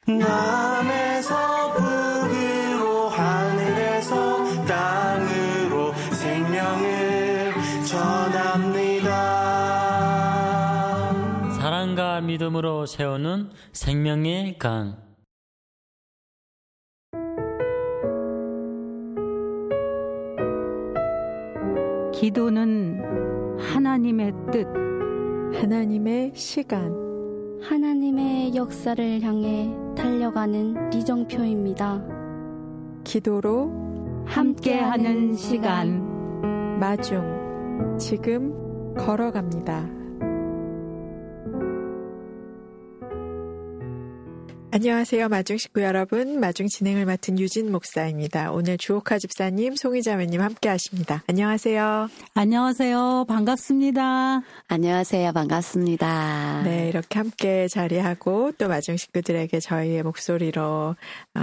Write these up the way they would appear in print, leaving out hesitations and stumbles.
남에서 북으로 하늘에서 땅으로 생명을 전합니다. 사랑과 믿음으로 세우는 생명의 강. 기도는 하나님의 뜻, 하나님의 시간, 하나님의 역사를 향해 달려가는 리정표입니다. 기도로 함께하는 시간. 마중, 지금 걸어갑니다. 안녕하세요. 마중 식구 여러분. 마중 진행을 맡은 유진 목사입니다. 오늘 주옥하 집사님, 송희자매님 함께 하십니다. 안녕하세요. 안녕하세요. 반갑습니다. 안녕하세요. 반갑습니다. 네, 이렇게 함께 자리하고 또 마중 식구들에게 저희의 목소리로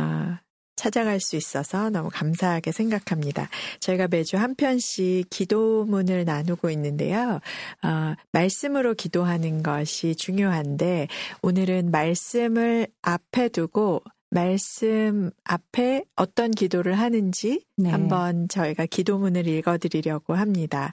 찾아갈 수 있어서 너무 감사하게 생각합니다. 저희가 매주 한 편씩 기도문을 나누고 있는데요. 말씀으로 기도하는 것이 중요한데 오늘은 말씀을 앞에 두고 말씀 앞에 어떤 기도를 하는지 한번 저희가 기도문을 읽어드리려고 합니다.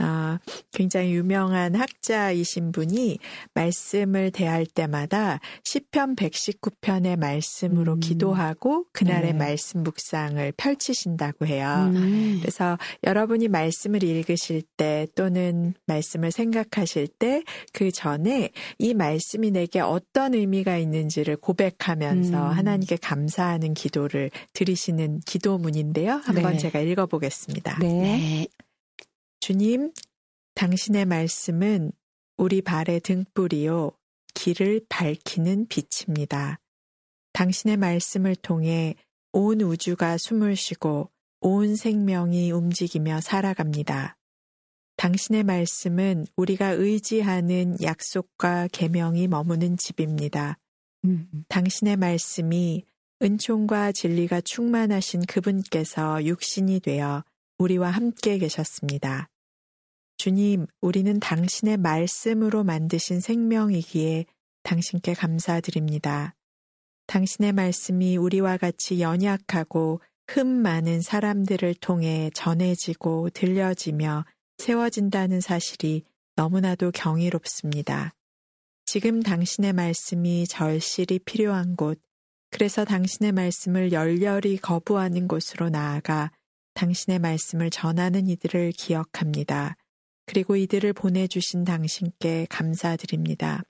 굉장히 유명한 학자이신 분이 말씀을 대할 때마다 시편 119편의 말씀으로 기도하고 그날의 말씀 묵상을 펼치신다고 해요. 그래서 여러분이 말씀을 읽으실 때 또는 말씀을 생각하실 때 그 전에 이 말씀이 내게 어떤 의미가 있는지를 고백하면서 하나님께 감사하는 기도를 드리시는 기도문인데요. 한번 제가 읽어보겠습니다. 네. 주님, 당신의 말씀은 우리 발의 등불이요, 길을 밝히는 빛입니다. 당신의 말씀을 통해 온 우주가 숨을 쉬고 온 생명이 움직이며 살아갑니다. 당신의 말씀은 우리가 의지하는 약속과 계명이 머무는 집입니다. 당신의 말씀이 은총과 진리가 충만하신 그분께서 육신이 되어 우리와 함께 계셨습니다. 주님, 우리는 당신의 말씀으로 만드신 생명이기에 당신께 감사드립니다. 당신의 말씀이 우리와 같이 연약하고 흠 많은 사람들을 통해 전해지고 들려지며 세워진다는 사실이 너무나도 경이롭습니다. 지금 당신의 말씀이 절실히 필요한 곳, 그래서 당신의 말씀을 열렬히 거부하는 곳으로 나아가 당신의 말씀을 전하는 이들을 기억합니다. 그리고 이들을 보내주신 당신께 감사드립니다.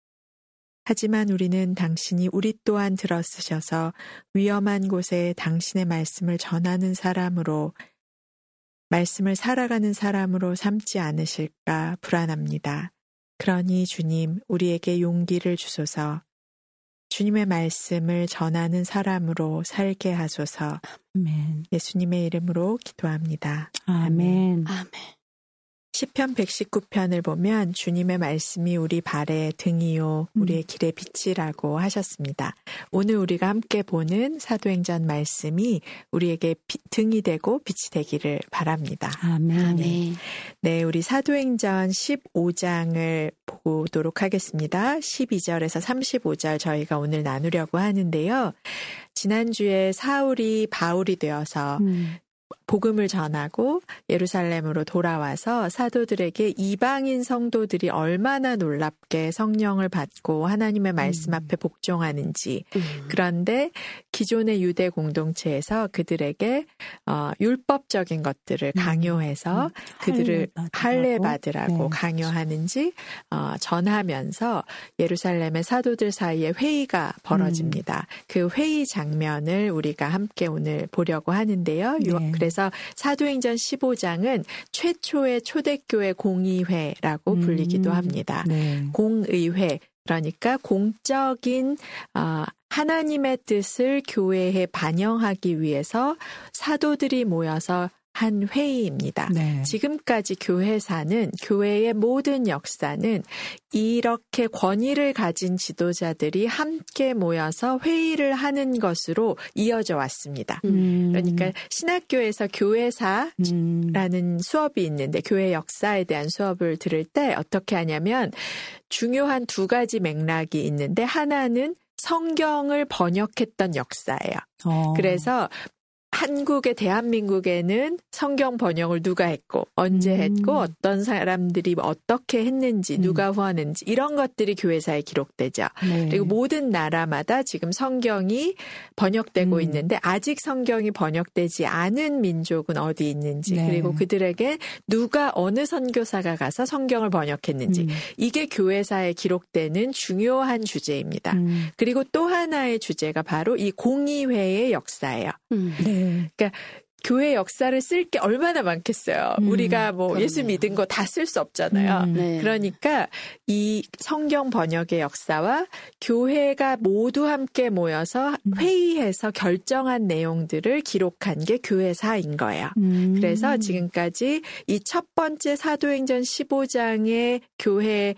하지만 우리는 당신이 우리 또한 들어쓰셔서 위험한 곳에 당신의 말씀을 전하는 사람으로, 말씀을 살아가는 사람으로 삼지 않으실까 불안합니다. 그러니 주님, 우리에게 용기를 주소서. 주님의 말씀을 전하는 사람으로 살게 하소서. 아멘. 예수님의 이름으로 기도합니다. 아멘. 아멘. 시편 119편을 보면 주님의 말씀이 우리 발의 등이요, 우리의 길의 빛이라고 하셨습니다. 오늘 우리가 함께 보는 사도행전 말씀이 우리에게 등이 되고 빛이 되기를 바랍니다. 아멘. 네, 우리 사도행전 15장을 보도록 하겠습니다. 12절에서 35절 저희가 오늘 나누려고 하는데요. 지난주에 사울이 바울이 되어서 복음을 전하고 예루살렘으로 돌아와서 사도들에게 이방인 성도들이 얼마나 놀랍게 성령을 받고 하나님의 말씀 앞에 복종하는지, 그런데 기존의 유대 공동체에서 그들에게 율법적인 것들을 강요해서 그들을 할례 받으라고 강요하는지 전하면서 예루살렘의 사도들 사이에 회의가 벌어집니다. 그 회의 장면을 우리가 함께 오늘 보려고 하는데요. 그래서 사도행전 15장은 최초의 초대교회 공의회라고 불리기도 합니다. 공의회, 그러니까 공적인 하나님의 뜻을 교회에 반영하기 위해서 사도들이 모여서 한 회의입니다. 지금까지 교회사는, 교회의 모든 역사는 이렇게 권위를 가진 지도자들이 함께 모여서 회의를 하는 것으로 이어져 왔습니다. 그러니까 신학교에서 교회사라는 수업이 있는데, 교회 역사에 대한 수업을 들을 때 어떻게 하냐면 중요한 두 가지 맥락이 있는데, 하나는 성경을 번역했던 역사예요. 그래서 한국의 대한민국에는 성경 번역을 누가 했고 언제 했고 어떤 사람들이 어떻게 했는지 누가 후원했는지 이런 것들이 교회사에 기록되죠. 네. 그리고 모든 나라마다 지금 성경이 번역되고 있는데 아직 성경이 번역되지 않은 민족은 어디 있는지 네. 그리고 그들에게 누가 어느 선교사가 가서 성경을 번역했는지 이게 교회사에 기록되는 중요한 주제입니다. 그리고 또 하나의 주제가 바로 이 공의회의 역사예요. 네. 그러니까 교회 역사를 쓸 게 얼마나 많겠어요. 우리가 뭐 그럼요. 예수 믿은 거 다 쓸 수 없잖아요. 네. 그러니까 이 성경 번역의 역사와 교회가 모두 함께 모여서 회의해서 결정한 내용들을 기록한 게 교회사인 거예요. 그래서 지금까지 이 첫 번째 사도행전 15장의 교회의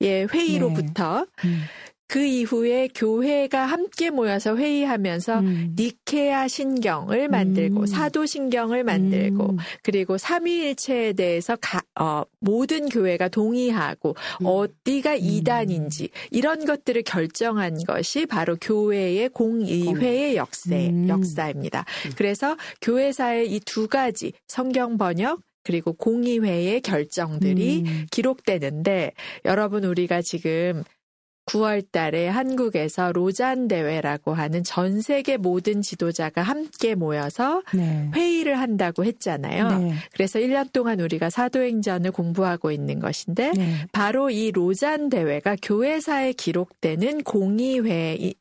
회의로부터 그 이후에 교회가 함께 모여서 회의하면서 니케아 신경을 만들고 사도신경을 만들고 그리고 삼위일체에 대해서 모든 교회가 동의하고 어디가 이단인지 이런 것들을 결정한 것이 바로 교회의 공의회의 역사입니다. 그래서 교회사의 이 두 가지 성경 번역 그리고 공의회의 결정들이 기록되는데 여러분 우리가 지금 9월 달에 한국에서 로잔 대회라고 하는 전 세계 모든 지도자가 함께 모여서 네. 회의를 한다고 했잖아요. 네. 그래서 1년 동안 우리가 사도행전을 공부하고 있는 것인데 네. 바로 이 로잔 대회가 교회사에 기록되는 공의회의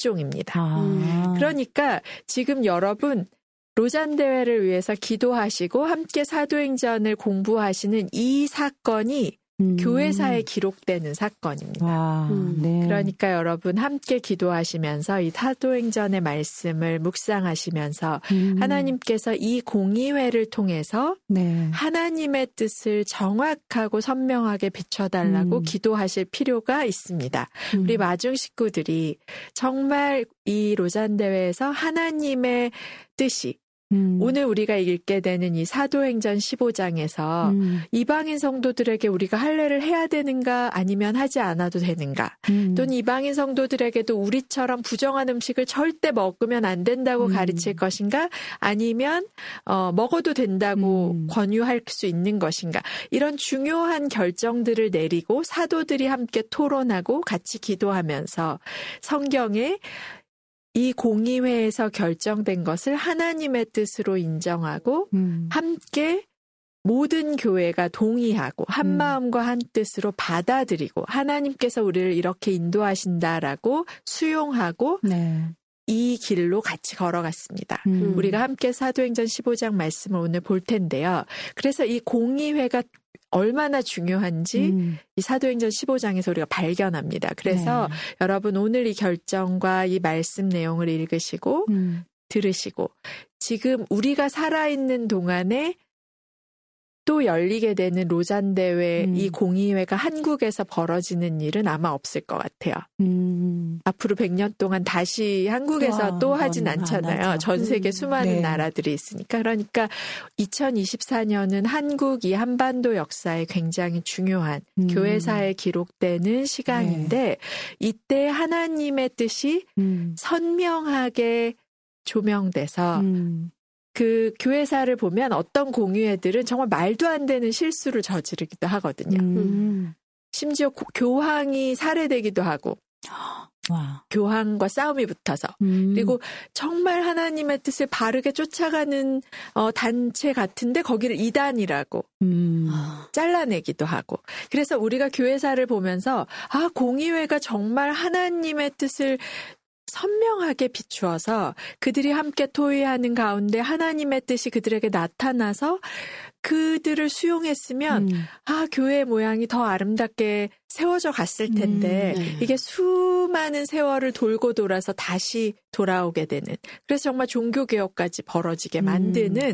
일종입니다. 그러니까 지금 여러분 로잔 대회를 위해서 기도하시고 함께 사도행전을 공부하시는 이 사건이 교회사에 기록되는 사건입니다. 와, 네. 그러니까 여러분 함께 기도하시면서 이 사도행전의 말씀을 묵상하시면서 하나님께서 이 공의회를 통해서 네. 하나님의 뜻을 정확하고 선명하게 비춰달라고 기도하실 필요가 있습니다. 우리 마중 식구들이 정말 이 로잔 대회에서 하나님의 뜻이 오늘 우리가 읽게 되는 이 사도행전 15장에서 이방인 성도들에게 우리가 할례를 해야 되는가 아니면 하지 않아도 되는가 또는 이방인 성도들에게도 우리처럼 부정한 음식을 절대 먹으면 안 된다고 가르칠 것인가 아니면 먹어도 된다고 권유할 수 있는 것인가 이런 중요한 결정들을 내리고 사도들이 함께 토론하고 같이 기도하면서 성경에 이 공의회에서 결정된 것을 하나님의 뜻으로 인정하고 함께 모든 교회가 동의하고 한 마음과 한 뜻으로 받아들이고 하나님께서 우리를 이렇게 인도하신다라고 수용하고 네. 이 길로 같이 걸어갔습니다. 우리가 함께 사도행전 15장 말씀을 오늘 볼 텐데요. 그래서 이 공의회가 얼마나 중요한지 이 사도행전 15장에서 우리가 발견합니다. 그래서 여러분 오늘 이 결정과 이 말씀 내용을 읽으시고 들으시고 지금 우리가 살아있는 동안에 또 열리게 되는 로잔 대회 이 공의회가 한국에서 벌어지는 일은 아마 없을 것 같아요. 앞으로 100년 동안 다시 한국에서 또 하진 않잖아요. 전 세계 수많은 네. 나라들이 있으니까. 그러니까 2024년은 한국 이 한반도 역사에 굉장히 중요한 교회사에 기록되는 시간인데 이때 하나님의 뜻이 선명하게 조명돼서 그 교회사를 보면 어떤 공의회들은 정말 말도 안 되는 실수를 저지르기도 하거든요. 심지어 교황이 살해되기도 하고 와. 교황과 싸움이 붙어서 그리고 정말 하나님의 뜻을 바르게 쫓아가는 단체 같은데 거기를 이단이라고 잘라내기도 하고 그래서 우리가 교회사를 보면서 공의회가 정말 하나님의 뜻을 선명하게 비추어서 그들이 함께 토의하는 가운데 하나님의 뜻이 그들에게 나타나서 그들을 수용했으면 교회의 모양이 더 아름답게 세워져 갔을 텐데 이게 수많은 세월을 돌고 돌아서 다시 돌아오게 되는 그래서 정말 종교개혁까지 벌어지게 만드는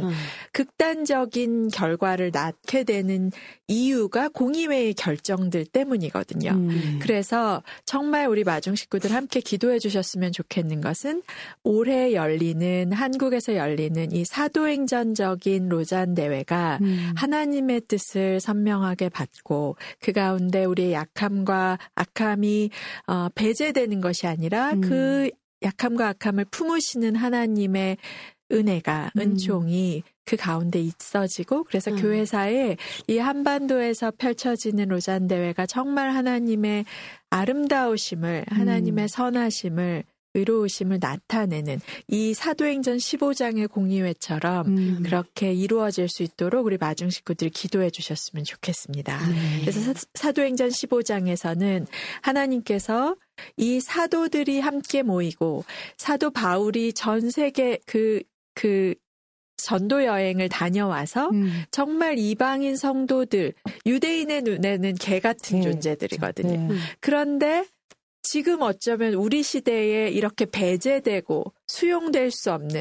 극단적인 결과를 낳게 되는 이유가 공의회의 결정들 때문이거든요. 그래서 정말 우리 마중 식구들 함께 기도해 주셨으면 좋겠는 것은 올해 열리는 한국에서 열리는 이 사도행전적인 로잔 대회가 아니라 하나님의 뜻을 선명하게 받고 그 가운데 우리의 약함과 악함이 배제되는 것이 아니라 그 약함과 악함을 품으시는 하나님의 은혜가 은총이 그 가운데 있어지고 그래서 교회사에 이 한반도에서 펼쳐지는 로잔 대회가 정말 하나님의 아름다우심을 하나님의 선하심을 의로우심을 나타내는 이 사도행전 15장의 공의회처럼 그렇게 이루어질 수 있도록 우리 마중 식구들이 기도해 주셨으면 좋겠습니다. 그래서 사도행전 15장에서는 하나님께서 이 사도들이 함께 모이고 사도 바울이 전 세계 그 전도 여행을 다녀와서 정말 이방인 성도들, 유대인의 눈에는 개 같은 존재들이거든요. 그런데 지금 어쩌면 우리 시대에 이렇게 배제되고 수용될 수 없는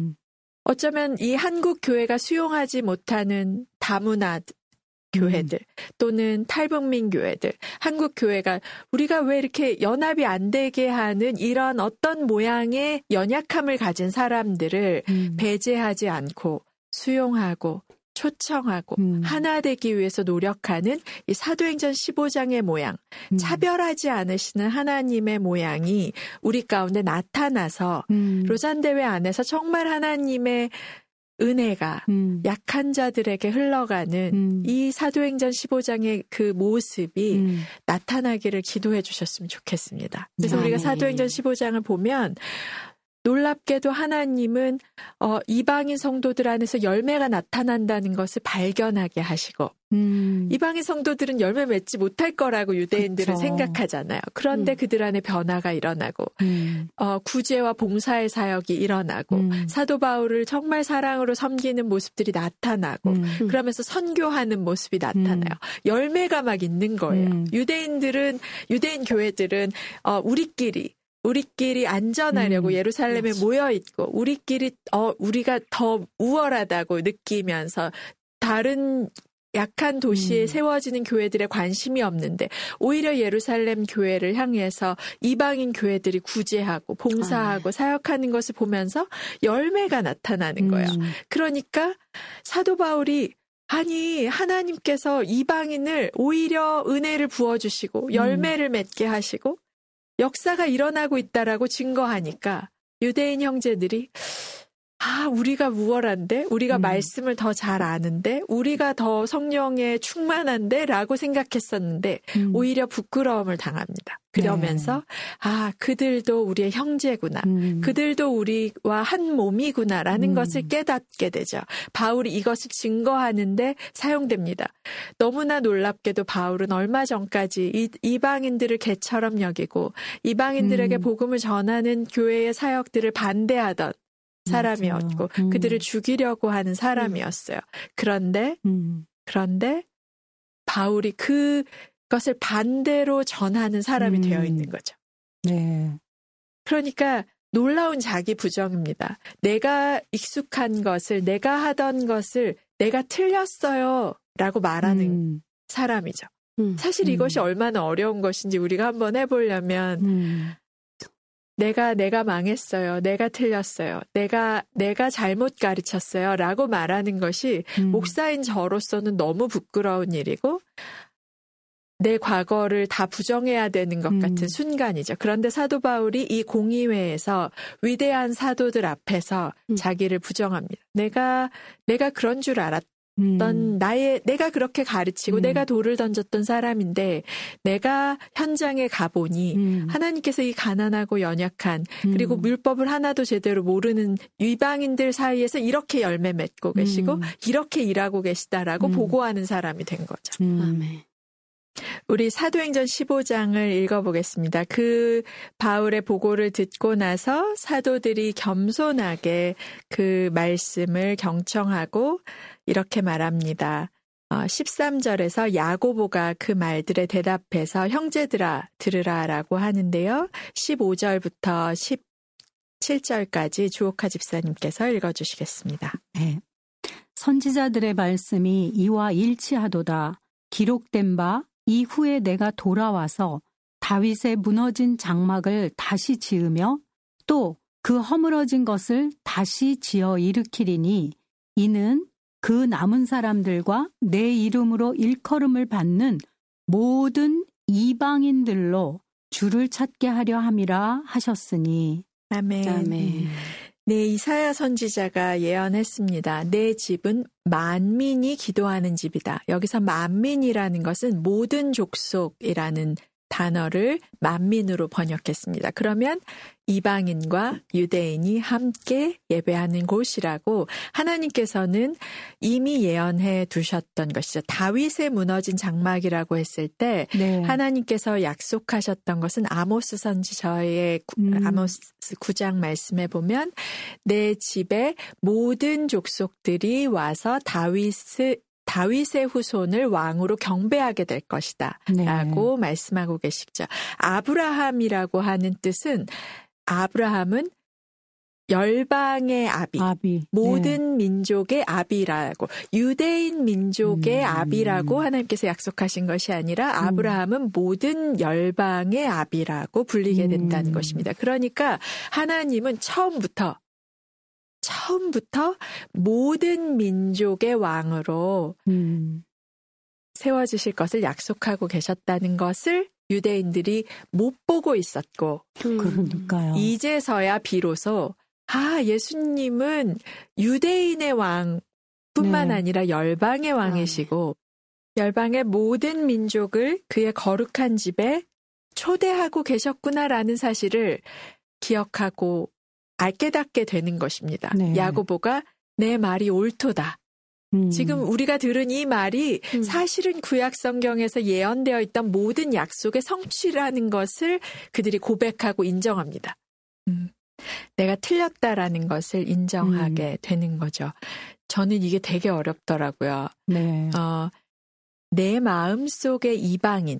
어쩌면 이 한국 교회가 수용하지 못하는 다문화 교회들 또는 탈북민 교회들, 한국 교회가 우리가 왜 이렇게 연합이 안 되게 하는 이런 어떤 모양의 연약함을 가진 사람들을 배제하지 않고 수용하고 초청하고 하나 되기 위해서 노력하는 이 사도행전 15장의 모양, 차별하지 않으시는 하나님의 모양이 우리 가운데 나타나서 로잔 대회 안에서 정말 하나님의 은혜가 약한 자들에게 흘러가는 이 사도행전 15장의 그 모습이 나타나기를 기도해 주셨으면 좋겠습니다. 그래서 우리가 사도행전 15장을 보면 놀랍게도 하나님은 이방인 성도들 안에서 열매가 나타난다는 것을 발견하게 하시고 이방인 성도들은 열매 맺지 못할 거라고 유대인들은 생각하잖아요. 그런데 그들 안에 변화가 일어나고 구제와 봉사의 사역이 일어나고 사도 바울을 정말 사랑으로 섬기는 모습들이 나타나고 그러면서 선교하는 모습이 나타나요. 열매가 막 있는 거예요. 유대인 교회들은 우리끼리 안전하려고 예루살렘에 모여 있고 우리가 더 우월하다고 느끼면서 다른 약한 도시에 세워지는 교회들의 관심이 없는데 오히려 예루살렘 교회를 향해서 이방인 교회들이 구제하고 봉사하고 사역하는 것을 보면서 열매가 나타나는 거예요. 그러니까 사도 바울이 아니 하나님께서 이방인을 오히려 은혜를 부어주시고 열매를 맺게 하시고 역사가 일어나고 있다라고 증거하니까 유대인 형제들이 우리가 우월한데 우리가 말씀을 더 잘 아는데 우리가 더 성령에 충만한데 라고 생각했었는데 오히려 부끄러움을 당합니다. 그러면서 그들도 우리의 형제구나. 그들도 우리와 한 몸이구나라는 것을 깨닫게 되죠. 바울이 이것을 증거하는데 사용됩니다. 너무나 놀랍게도 바울은 얼마 전까지 이방인들을 개처럼 여기고 이방인들에게 복음을 전하는 교회의 사역들을 반대하던 사람이었고 그들을 죽이려고 하는 사람이었어요. 그런데 바울이 그것을 반대로 전하는 사람이 되어 있는 거죠. 네. 그러니까 놀라운 자기 부정입니다. 내가 익숙한 것을, 내가 하던 것을 내가 틀렸어요 라고 말하는 사람이죠. 사실 이것이 얼마나 어려운 것인지 우리가 한번 해보려면 내가 망했어요. 내가 틀렸어요. 내가 잘못 가르쳤어요. 라고 말하는 것이 목사인 저로서는 너무 부끄러운 일이고 내 과거를 다 부정해야 되는 것 같은 순간이죠. 그런데 사도 바울이 이 공의회에서 위대한 사도들 앞에서 자기를 부정합니다. 내가 그런 줄 알았던 내가 그렇게 가르치고 내가 돌을 던졌던 사람인데 내가 현장에 가보니 하나님께서 이 가난하고 연약한 그리고 율법을 하나도 제대로 모르는 이방인들 사이에서 이렇게 열매 맺고 계시고 이렇게 일하고 계시다라고 보고하는 사람이 된 거죠. 아멘. 우리 사도행전 15장을 읽어보겠습니다. 그 바울의 보고를 듣고 나서 사도들이 겸손하게 그 말씀을 경청하고 이렇게 말합니다. 13절에서 야고보가 그 말들에 대답해서 형제들아 들으라라고 하는데요. 15절부터 17절까지 주옥하 집사님께서 읽어주시겠습니다. 네. 선지자들의 말씀이 이와 일치하도다. 기록된 바 이후에 내가 돌아와서 다윗의 무너진 장막을 다시 지으며 또 그 허물어진 것을 다시 지어 일으키리니 이는 그 남은 사람들과 내 이름으로 일컬음을 받는 모든 이방인들로 주를 찾게 하려 함이라 하셨으니. 아멘. 아멘. 네, 이사야 선지자가 예언했습니다. 내 집은 만민이 기도하는 집이다. 여기서 만민이라는 것은 모든 족속이라는 단어를 만민으로 번역했습니다. 그러면 이방인과 유대인이 함께 예배하는 곳이라고 하나님께서는 이미 예언해 두셨던 것이죠. 다윗의 무너진 장막이라고 했을 때 네. 하나님께서 약속하셨던 것은 아모스 선지자의 아모스 9장 말씀에 보면 내 집에 모든 족속들이 와서 다윗의 후손을 왕으로 경배하게 될 것이다. 네. 라고 말씀하고 계시죠. 아브라함이라고 하는 뜻은 아브라함은 열방의 아비. 모든 민족의 아비라고 유대인 민족의 아비라고 하나님께서 약속하신 것이 아니라 아브라함은 모든 열방의 아비라고 불리게 된다는 것입니다. 그러니까 하나님은 처음부터 모든 민족의 왕으로 세워지실 것을 약속하고 계셨다는 것을 유대인들이 못 보고 있었고 그러니까요. 이제서야 비로소 예수님은 유대인의 왕뿐만 아니라 열방의 왕이시고 열방의 모든 민족을 그의 거룩한 집에 초대하고 계셨구나라는 사실을 기억하고 깨닫게 되는 것입니다. 네. 야고보가 내 말이 옳도다. 지금 우리가 들은 이 말이 사실은 구약 성경에서 예언되어 있던 모든 약속의 성취라는 것을 그들이 고백하고 인정합니다. 내가 틀렸다라는 것을 인정하게 되는 거죠. 저는 이게 되게 어렵더라고요. 네. 내 마음속에 이방인,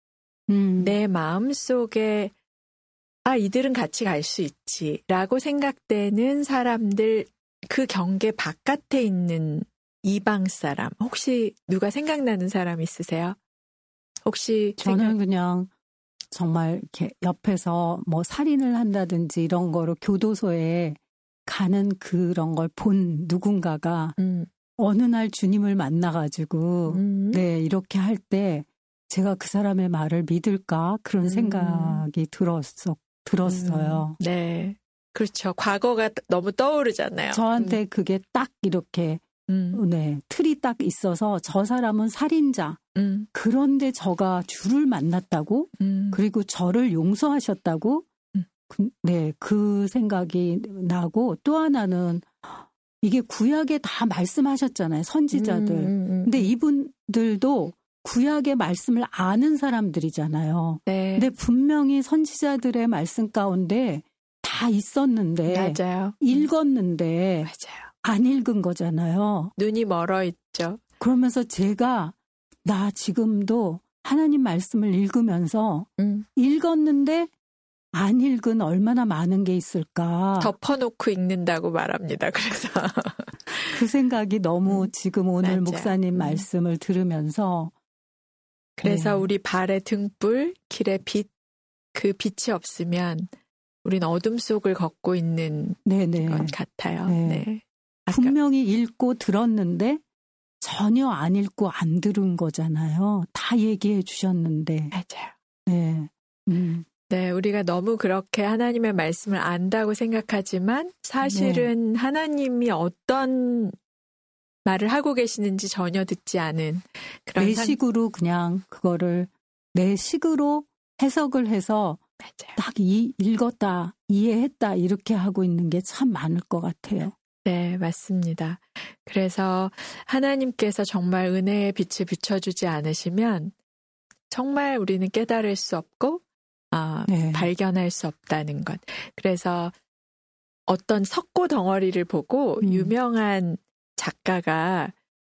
내 마음속에 이들은 같이 갈 수 있지라고 생각되는 사람들, 그 경계 바깥에 있는 이방 사람, 혹시 누가 생각나는 사람 있으세요? 혹시 저는 그냥 정말 이렇게 옆에서 뭐 살인을 한다든지 이런 거로 교도소에 가는 그런 걸 본 누군가가 어느 날 주님을 만나가지고 네, 이렇게 할 때 제가 그 사람의 말을 믿을까 그런 생각이 들었어요. 네, 그렇죠. 과거가 너무 떠오르잖아요. 저한테 그게 딱 이렇게 네, 틀이 딱 있어서 저 사람은 살인자. 그런데 저가 주를 만났다고 그리고 저를 용서하셨다고 네, 그 생각이 나고 또 하나는 이게 구약에 다 말씀하셨잖아요. 선지자들. 근데 이분들도 구약의 말씀을 아는 사람들이잖아요. 네. 근데 분명히 선지자들의 말씀 가운데 다 있었는데 맞아요. 읽었는데 맞아요. 안 읽은 거잖아요. 눈이 멀어 있죠. 그러면서 제가 나 지금도 하나님 말씀을 읽으면서 읽었는데 안 읽은 얼마나 많은 게 있을까. 덮어놓고 읽는다고 말합니다. 그래서 그 생각이 너무 지금 오늘 맞아요. 목사님 말씀을 들으면서 그래서 네. 우리 발의 등불, 길의 빛, 그 빛이 없으면 우린 어둠 속을 걷고 있는 네네. 것 같아요. 네. 네. 분명히 읽고 들었는데 전혀 안 읽고 안 들은 거잖아요. 다 얘기해 주셨는데. 맞아요. 네. 네, 우리가 너무 그렇게 하나님의 말씀을 안다고 생각하지만 사실은 하나님이 어떤 말을 하고 계시는지 전혀 듣지 않은 그런 내 식으로 그냥 그거를 내 식으로 해석을 해서 맞아요. 딱 읽었다, 이해했다 이렇게 하고 있는 게 참 많을 것 같아요. 네, 맞습니다. 그래서 하나님께서 정말 은혜의 빛을 비춰주지 않으시면 정말 우리는 깨달을 수 없고 네. 발견할 수 없다는 것. 그래서 어떤 석고 덩어리를 보고 유명한 작가가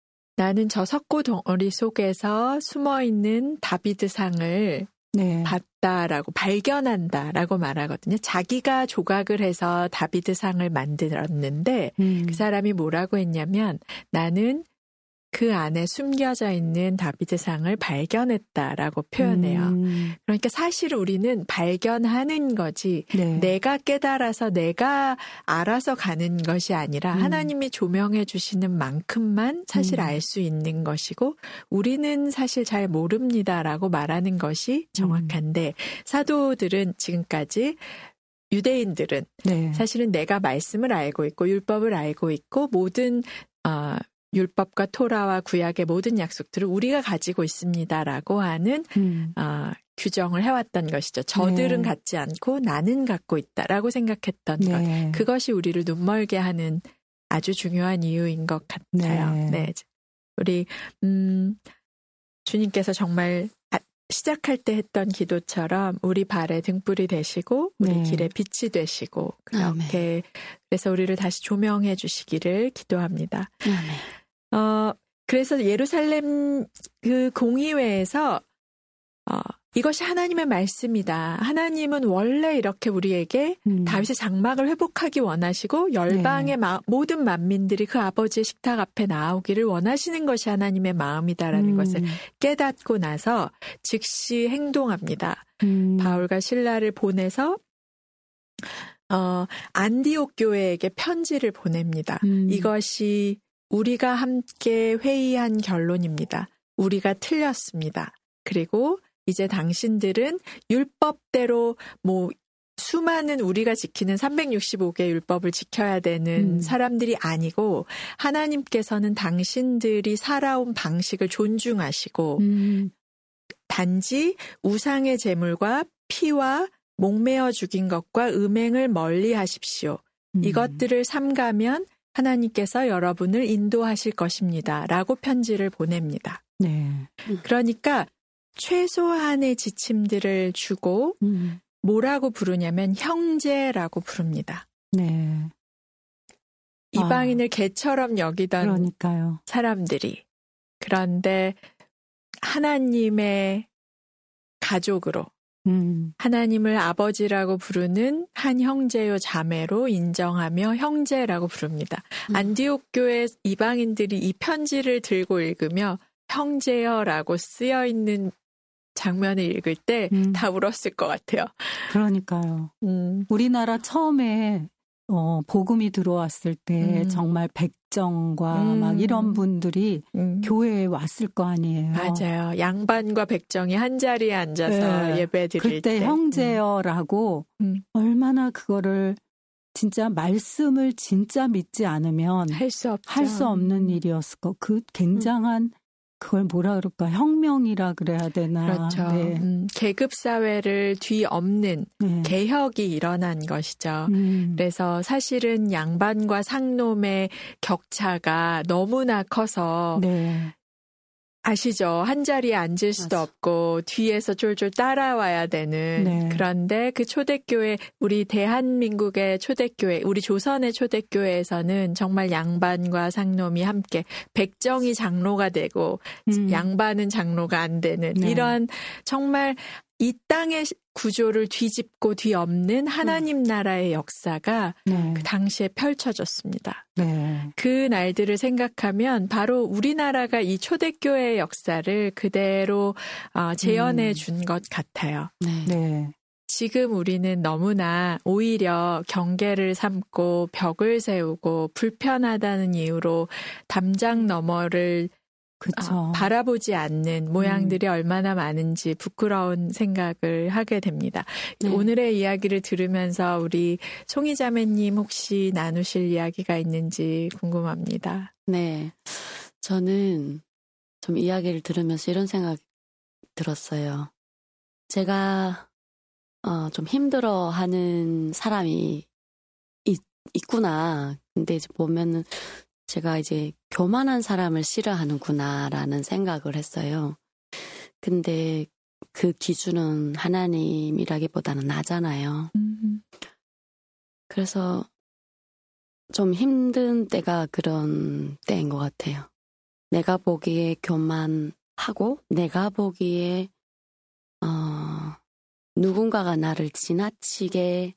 나는 저 석고 덩어리 속에서 숨어있는 다비드상을 네. 봤다라고 발견한다라고 말하거든요. 자기가 조각을 해서 다비드상을 만들었는데 그 사람이 뭐라고 했냐면 나는 그 안에 숨겨져 있는 다비드상을 발견했다라고 표현해요. 그러니까 사실 우리는 발견하는 거지 네. 내가 깨달아서 내가 알아서 가는 것이 아니라 하나님이 조명해 주시는 만큼만 사실 알 수 있는 것이고 우리는 사실 잘 모릅니다라고 말하는 것이 정확한데 사도들은 지금까지 유대인들은 네. 사실은 내가 말씀을 알고 있고 율법을 알고 있고 모든 율법과 토라와 구약의 모든 약속들을 우리가 가지고 있습니다라고 하는 규정을 해왔던 것이죠. 저들은 네. 갖지 않고 나는 갖고 있다라고 생각했던 네. 것. 그것이 우리를 눈멀게 하는 아주 중요한 이유인 것 같아요. 네. 네. 우리 주님께서 정말 시작할 때 했던 기도처럼 우리 발에 등불이 되시고 우리 네. 길에 빛이 되시고 그렇게 아멘. 그래서 우리를 다시 조명해 주시기를 기도합니다. 아멘. 그래서 예루살렘 그 공의회에서 이것이 하나님의 말씀이다. 하나님은 원래 이렇게 우리에게 다윗의 장막을 회복하기 원하시고 열방의 모든 만민들이 그 아버지의 식탁 앞에 나오기를 원하시는 것이 하나님의 마음이다라는 것을 깨닫고 나서 즉시 행동합니다. 바울과 실라를 보내서 안디옥 교회에게 편지를 보냅니다. 이것이 우리가 함께 회의한 결론입니다. 우리가 틀렸습니다. 그리고 이제 당신들은 율법대로 수많은 우리가 지키는 365개 율법을 지켜야 되는 사람들이 아니고 하나님께서는 당신들이 살아온 방식을 존중하시고 단지 우상의 제물과 피와 목매어 죽인 것과 음행을 멀리 하십시오. 이것들을 삼가면 하나님께서 여러분을 인도하실 것입니다. 라고 편지를 보냅니다. 네. 그러니까 최소한의 지침들을 주고 뭐라고 부르냐면 형제라고 부릅니다. 네. 이방인을 개처럼 여기던 그러니까요. 사람들이 그런데 하나님의 가족으로 하나님을 아버지라고 부르는 한 형제요 자매로 인정하며 형제라고 부릅니다. 안디옥 교회 이방인들이 이 편지를 들고 읽으며 형제여라고 쓰여 있는 장면을 읽을 때 다 울었을 것 같아요. 그러니까요. 우리나라 처음에 복음이 들어왔을 때 정말 백정과 막 이런 분들이 교회에 왔을 거 아니에요. 맞아요. 양반과 백정이 한 자리에 앉아서 예배 드릴 때. 그때 형제여라고 얼마나 그거를 진짜 말씀을 진짜 믿지 않으면 할 수 없는 일이었을 거. 그 굉장한 그걸 뭐라 그럴까 혁명이라 그래야 되나. 그렇죠. 네. 계급 사회를 뒤엎는 개혁이 일어난 것이죠. 그래서 사실은 양반과 상놈의 격차가 너무나 커서 아시죠? 한 자리에 앉을 수도 없고 뒤에서 쫄쫄 따라와야 되는 그런데 그 초대교회 우리 대한민국의 초대교회 우리 조선의 초대교회에서는 정말 양반과 상놈이 함께 백정이 장로가 되고 양반은 장로가 안 되는 이런 정말 이 땅의 구조를 뒤집고 뒤엎는 하나님 나라의 역사가 그 당시에 펼쳐졌습니다. 그 날들을 생각하면 바로 우리나라가 이 초대교회의 역사를 그대로 재현해 준 것 같아요. 지금 우리는 너무나 오히려 경계를 삼고 벽을 세우고 불편하다는 이유로 담장 너머를 바라보지 않는 모양들이 얼마나 많은지 부끄러운 생각을 하게 됩니다. 오늘의 이야기를 들으면서 우리 송이 자매님 혹시 나누실 이야기가 있는지 궁금합니다. 네, 저는 좀 이야기를 들으면서 이런 생각이 들었어요. 제가 좀 힘들어하는 사람이 있구나. 근데 이제 보면은 제가 이제 교만한 사람을 싫어하는구나라는 생각을 했어요. 근데 그 기준은 하나님이라기보다는 나잖아요. 그래서 좀 힘든 때가 그런 때인 것 같아요. 내가 보기에 교만하고 내가 보기에 누군가가 나를 지나치게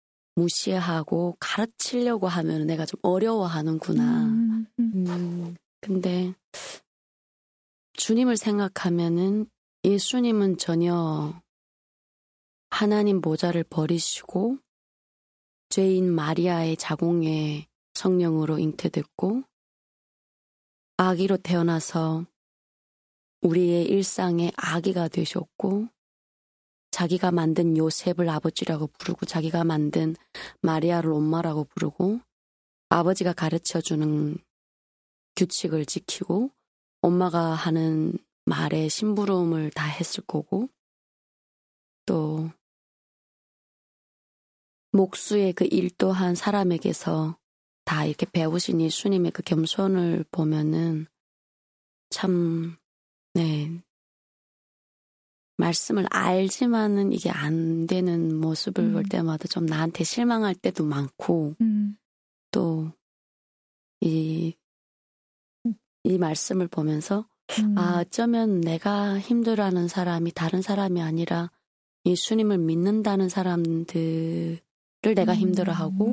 무시하고 가르치려고 하면 내가 좀 어려워하는구나. 근데 주님을 생각하면은 예수님은 전혀 하나님 보좌를 버리시고 죄인 마리아의 자궁에 성령으로 잉태됐고 아기로 태어나서 우리의 일상의 아기가 되셨고 자기가 만든 요셉을 아버지라고 부르고 자기가 만든 마리아를 엄마라고 부르고 아버지가 가르쳐주는 규칙을 지키고 엄마가 하는 말에 심부름을 다 했을 거고 또 목수의 그 일 또한 사람에게서 다 이렇게 배우신 예수님의 그 겸손을 보면은 참, 네. 말씀을 알지만은 이게 안 되는 모습을 볼 때마다 좀 나한테 실망할 때도 많고 또 이 말씀을 보면서 어쩌면 내가 힘들어하는 사람이 다른 사람이 아니라 예수님을 믿는다는 사람들을 내가 힘들어하고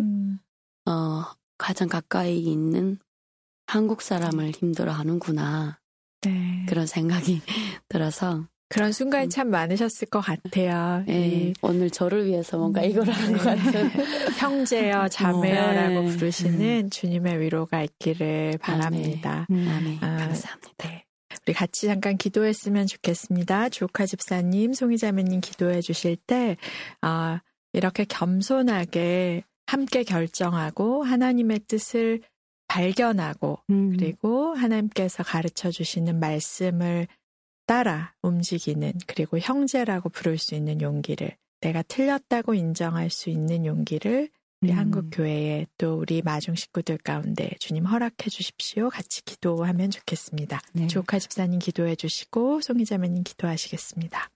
가장 가까이 있는 한국 사람을 힘들어하는구나. 네. 그런 생각이 들어서 그런 순간이 참 많으셨을 것 같아요. 네, 오늘 저를 위해서 뭔가 이걸 하는 것 같은 형제여 자매여라고 부르시는 주님의 위로가 있기를 바랍니다. 아멘. 감사합니다. 네. 우리 같이 잠깐 기도했으면 좋겠습니다. 조카 집사님, 송이 자매님 기도해 주실 때 이렇게 겸손하게 함께 결정하고 하나님의 뜻을 발견하고 그리고 하나님께서 가르쳐 주시는 말씀을 따라 움직이는 그리고 형제라고 부를 수 있는 용기를 내가 틀렸다고 인정할 수 있는 용기를 우리 한국교회에 또 우리 마중 식구들 가운데 주님 허락해 주십시오. 같이 기도하면 좋겠습니다. 네. 조카 집사님 기도해 주시고 송이자매님 기도하시겠습니다.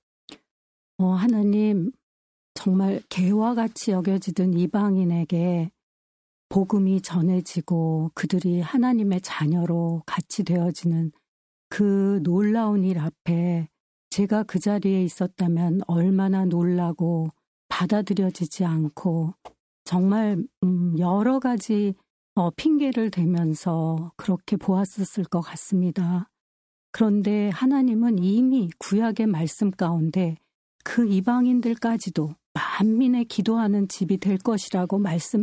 하나님 정말 개와 같이 여겨지던 이방인에게 복음이 전해지고 그들이 하나님의 자녀로 같이 되어지는 그 놀라운 일 앞에 제가 그 자리에 있었다면 얼마나 놀라고 받아들여지지 않고 정말 여러 가지 핑계를 대면서 그렇게 보았었을 것 같습니다. 그런데 하나님은 이미 구약의 말씀 가운데 그 이방인들까지도 만민의 기도하는 집이 될 것이라고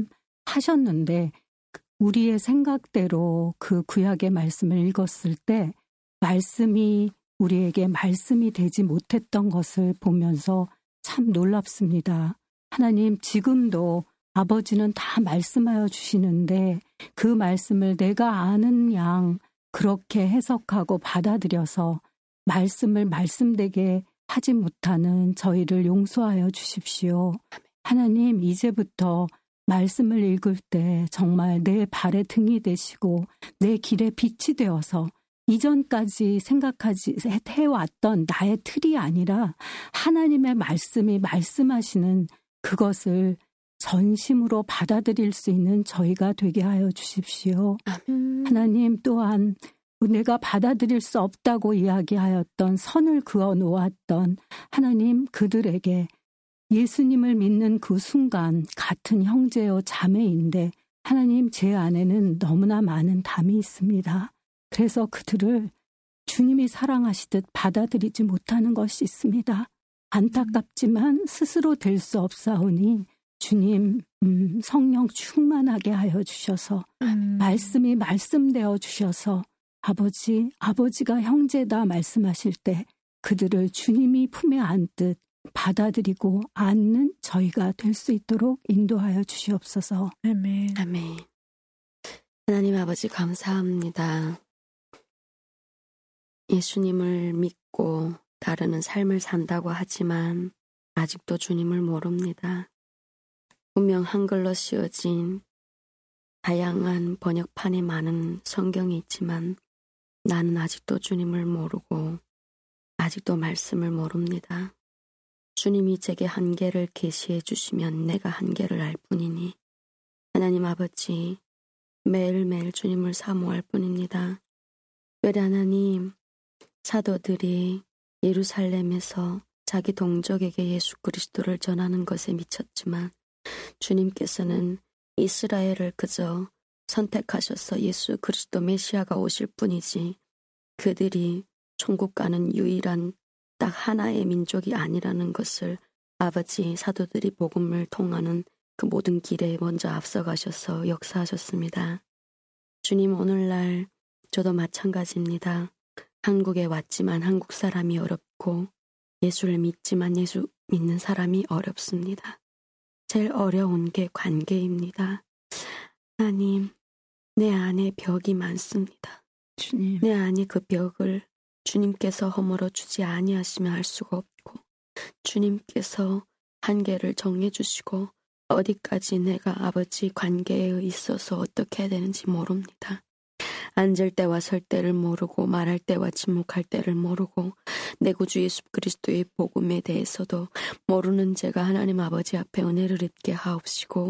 말씀하셨는데 우리의 생각대로 그 구약의 말씀을 읽었을 때 말씀이 우리에게 말씀이 되지 못했던 것을 보면서 참 놀랍습니다. 하나님 지금도 아버지는 다 말씀하여 주시는데 그 말씀을 내가 아는 양 그렇게 해석하고 받아들여서 말씀을 말씀되게 하지 못하는 저희를 용서하여 주십시오. 하나님 이제부터 말씀을 읽을 때 정말 내 발의 등이 되시고 내 길의 빛이 되어서 이전까지 해왔던 나의 틀이 아니라 하나님의 말씀이 말씀하시는 그것을 전심으로 받아들일 수 있는 저희가 되게 하여 주십시오. 하나님 또한 내가 받아들일 수 없다고 이야기하였던 선을 그어 놓았던 하나님 그들에게 예수님을 믿는 그 순간 같은 형제요 자매인데 하나님 제 안에는 너무나 많은 담이 있습니다. 그래서 그들을 주님이 사랑하시듯 받아들이지 못하는 것이 있습니다. 안타깝지만 스스로 될 수 없사오니 주님 성령 충만하게 하여 주셔서 말씀이 말씀되어 주셔서 아버지가 형제다 말씀하실 때 그들을 주님이 품에 안듯 받아들이고 안는 저희가 될 수 있도록 인도하여 주시옵소서. 아멘. 아멘. 하나님 아버지 감사합니다. 예수님을 믿고 따르는 삶을 산다고 하지만 아직도 주님을 모릅니다. 분명 한글로 씌워진 다양한 번역판에 많은 성경이 있지만 나는 아직도 주님을 모르고 아직도 말씀을 모릅니다. 주님이 제게 한계를 계시해 주시면 내가 한계를 알 뿐이니 하나님 아버지 매일매일 주님을 사모할 뿐입니다. 왜냐 하나님 사도들이 예루살렘에서 자기 동족에게 예수 그리스도를 전하는 것에 미쳤지만 주님께서는 이스라엘을 그저 선택하셔서 예수 그리스도 메시아가 오실 뿐이지 그들이 천국 가는 유일한 딱 하나의 민족이 아니라는 것을 아버지 사도들이 복음을 통하는 그 모든 길에 먼저 앞서가셔서 역사하셨습니다. 주님, 오늘날 저도 마찬가지입니다. 한국에 왔지만 한국 사람이 어렵고 예수를 믿지만 예수 믿는 사람이 어렵습니다. 제일 어려운 게 관계입니다. 하나님, 내 안에 벽이 많습니다. 주님. 내 안에 그 벽을 주님께서 허물어 주지 아니하시면 할 수가 없고 주님께서 한계를 정해 주시고 어디까지 내가 아버지 관계에 있어서 어떻게 해야 되는지 모릅니다. 앉을 때와 설 때를 모르고 말할 때와 침묵할 때를 모르고 내 구주 예수 그리스도의 복음에 대해서도 모르는 제가 하나님 아버지 앞에 은혜를 입게 하옵시고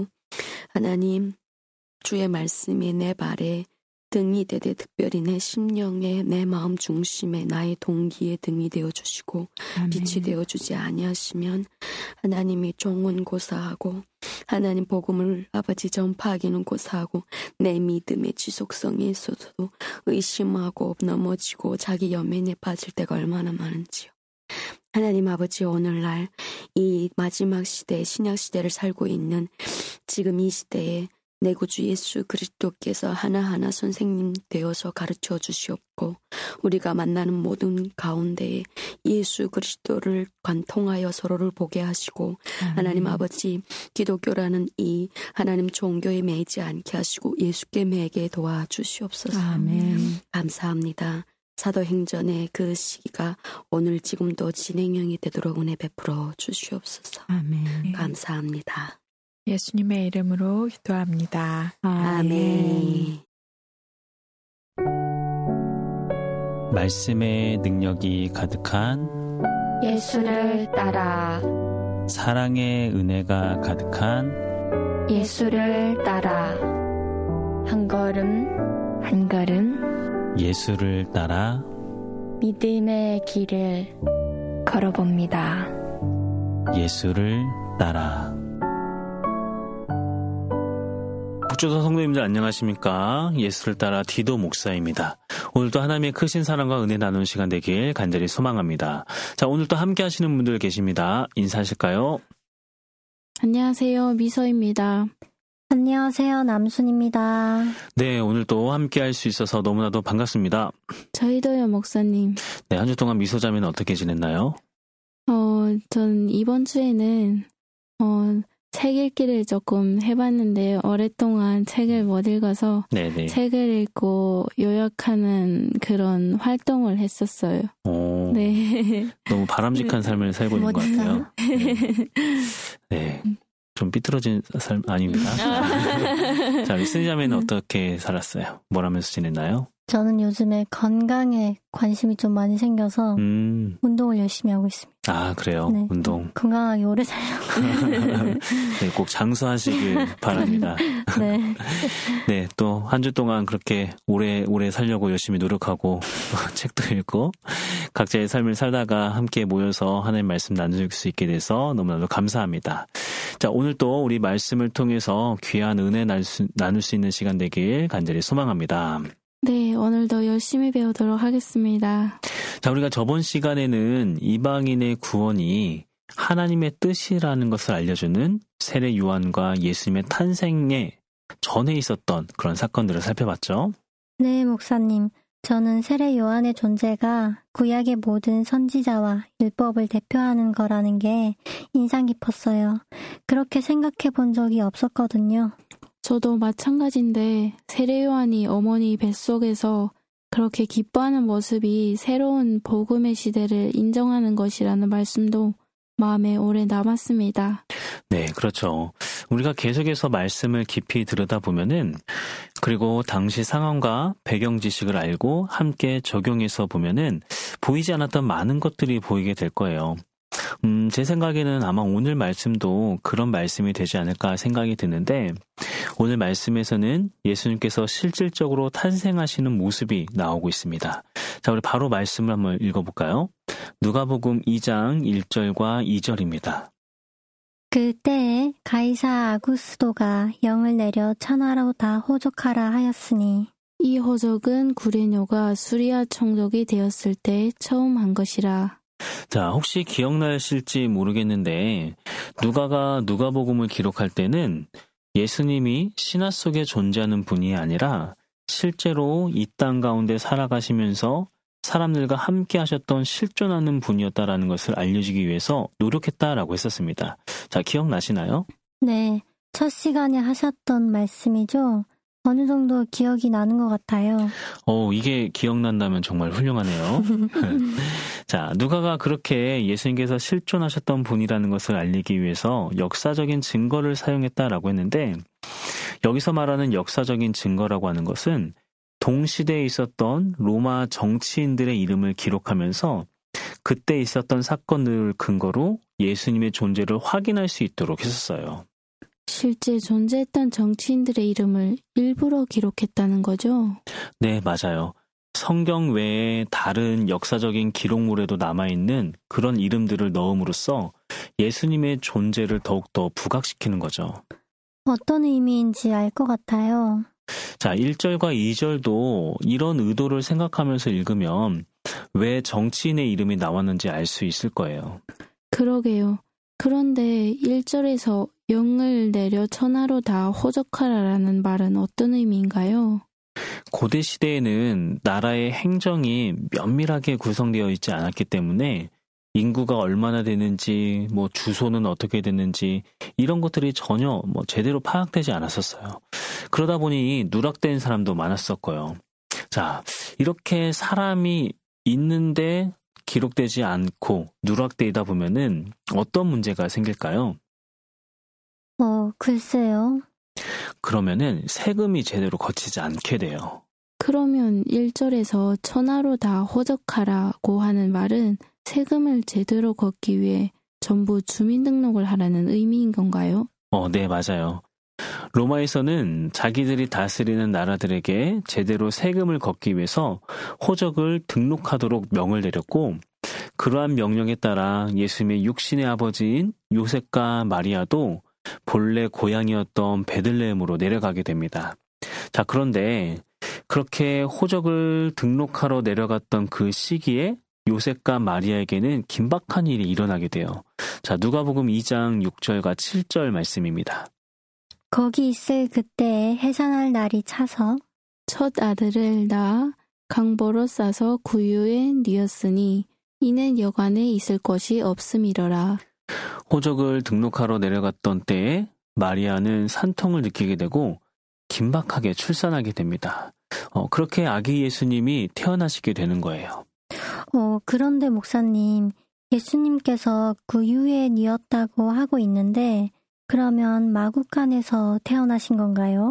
하나님 주의 말씀이 내 발에 등이 되되 특별히 내 심령에 내 마음 중심에 나의 동기에 등이 되어주시고 아멘. 빛이 되어주지 아니하시면 하나님이 종은 고사하고 하나님 복음을 아버지 전파하기는 고사하고 내 믿음의 지속성에 있어서도 의심하고 넘어지고 자기 연민에 빠질 때가 얼마나 많은지요. 하나님 아버지 오늘날 이 마지막 시대 신약 시대를 살고 있는 지금 이 시대에 내 구주 예수 그리스도께서 하나하나 선생님 되어서 가르쳐 주시옵고 우리가 만나는 모든 가운데에 예수 그리스도를 관통하여 서로를 보게 하시고 하나님 아버지 기독교라는 이 하나님 종교에 매이지 않게 하시고 예수께 매게 도와주시옵소서. 아멘. 감사합니다. 사도행전의 그 시기가 오늘 지금도 진행형이 되도록 은혜 베풀어 주시옵소서. 아멘. 감사합니다. 예수님의 이름으로 기도합니다. 아멘. 말씀의 능력이 가득한 예수를 따라 사랑의 은혜가 가득한 예수를 따라 한 걸음 한 걸음 예수를 따라 믿음의 길을 걸어봅니다. 예수를 따라. 북조선 성도님들 안녕하십니까? 예수를 따라 디도 목사입니다. 오늘도 하나님의 크신 사랑과 은혜 나누는 시간 되길 간절히 소망합니다. 자, 오늘 또 함께 하시는 분들 계십니다. 인사하실까요? 안녕하세요. 미서입니다. 안녕하세요. 남순입니다. 네, 오늘 또 함께 할 수 있어서 너무나도 반갑습니다. 저희도요, 목사님. 네, 한 주 동안 미소자매는 어떻게 지냈나요? 전 이번 주에는 책 읽기를 조금 해봤는데 오랫동안 책을 못 읽어서 네네. 책을 읽고 요약하는 그런 활동을 했었어요. 오, 네. 너무 바람직한 삶을 살고 있는 것 같아요. 네. 좀 삐뚤어진 삶 아닙니다. 자, 우리 순이자매는 어떻게 살았어요? 뭘 하면서 지냈나요? 저는 요즘에 건강에 관심이 좀 많이 생겨서 운동을 열심히 하고 있습니다. 아, 그래요? 네. 운동. 건강하게 오래 살려고. 네, 꼭 장수하시길 바랍니다. 네. 네, 또 한 주 동안 그렇게 오래 살려고 열심히 노력하고 책도 읽고 각자의 삶을 살다가 함께 모여서 하나님 말씀 나눌 수 있게 돼서 너무나도 감사합니다. 자, 오늘 또 우리 말씀을 통해서 귀한 은혜 나눌 수 있는 시간 되길 간절히 소망합니다. 네, 오늘도 열심히 배우도록 하겠습니다. 자, 우리가 저번 시간에는 이방인의 구원이 하나님의 뜻이라는 것을 알려주는 세례 요한과 예수님의 탄생에 전에 있었던 그런 사건들을 살펴봤죠. 네, 목사님. 저는 세례 요한의 존재가 구약의 모든 선지자와 율법을 대표하는 거라는 게 인상 깊었어요. 그렇게 생각해 본 적이 없었거든요. 저도 마찬가지인데 세례 요한이 어머니 뱃속에서 그렇게 기뻐하는 모습이 새로운 복음의 시대를 인정하는 것이라는 말씀도 마음에 오래 남았습니다. 네, 그렇죠. 우리가 계속해서 말씀을 깊이 들여다보면은 그리고 당시 상황과 배경 지식을 알고 함께 적용해서 보면은 보이지 않았던 많은 것들이 보이게 될 거예요. 제 생각에는 아마 오늘 말씀도 그런 말씀이 되지 않을까 생각이 드는데 오늘 말씀에서는 예수님께서 실질적으로 탄생하시는 모습이 나오고 있습니다. 자, 우리 바로 말씀을 한번 읽어볼까요? 누가복음 2장 1절과 2절입니다. 그때에 가이사 아구스도가 영을 내려 천하로 다 호적하라 하였으니 이 호적은 구레뇨가 수리아 총독이 되었을 때 처음 한 것이라. 자, 혹시 기억나실지 모르겠는데 누가가 누가복음을 기록할 때는 예수님이 신화 속에 존재하는 분이 아니라 실제로 이 땅 가운데 살아가시면서 사람들과 함께 하셨던 실존하는 분이었다라는 것을 알려주기 위해서 노력했다라고 했었습니다. 자, 기억나시나요? 네, 첫 시간에 하셨던 말씀이죠. 어느 정도 기억이 나는 것 같아요. 이게 기억난다면 정말 훌륭하네요. 자, 누가가 그렇게 예수님께서 실존하셨던 분이라는 것을 알리기 위해서 역사적인 증거를 사용했다라고 했는데 여기서 말하는 역사적인 증거라고 하는 것은 동시대에 있었던 로마 정치인들의 이름을 기록하면서 그때 있었던 사건들을 근거로 예수님의 존재를 확인할 수 있도록 했었어요. 실제 존재했던 정치인들의 이름을 일부러 기록했다는 거죠? 네, 맞아요. 성경 외에 다른 역사적인 기록물에도 남아있는 그런 이름들을 넣음으로써 예수님의 존재를 더욱더 부각시키는 거죠. 어떤 의미인지 알 것 같아요. 자, 1절과 2절도 이런 의도를 생각하면서 읽으면 왜 정치인의 이름이 나왔는지 알 수 있을 거예요. 그러게요. 그런데 1절에서 영을 내려 천하로 다 호적하라라는 말은 어떤 의미인가요? 고대 시대에는 나라의 행정이 면밀하게 구성되어 있지 않았기 때문에 인구가 얼마나 되는지, 주소는 어떻게 됐는지 이런 것들이 전혀 제대로 파악되지 않았었어요. 그러다 보니 누락된 사람도 많았었고요. 자, 이렇게 사람이 있는데 기록되지 않고 누락되다 보면은 어떤 문제가 생길까요? 글쎄요. 그러면은 세금이 제대로 거치지 않게 돼요. 그러면 1절에서 천하로 다 호적하라고 하는 말은 세금을 제대로 걷기 위해 전부 주민등록을 하라는 의미인 건가요? 네, 맞아요. 로마에서는 자기들이 다스리는 나라들에게 제대로 세금을 걷기 위해서 호적을 등록하도록 명을 내렸고 그러한 명령에 따라 예수님의 육신의 아버지인 요셉과 마리아도 본래 고향이었던 베들레헴으로 내려가게 됩니다. 자, 그런데 그렇게 호적을 등록하러 내려갔던 그 시기에 요셉과 마리아에게는 긴박한 일이 일어나게 돼요. 자, 누가복음 2장 6절과 7절 말씀입니다. 거기 있을 그때에 해산할 날이 차서 첫 아들을 낳아 강보로 싸서 구유에 뉘었으니 이는 여관에 있을 곳이 없음이러라. 호적을 등록하러 내려갔던 때에 마리아는 산통을 느끼게 되고 긴박하게 출산하게 됩니다. 그렇게 아기 예수님이 태어나시게 되는 거예요. 그런데 목사님, 예수님께서 구유에 뉘었다고 하고 있는데 그러면 마구간에서 태어나신 건가요?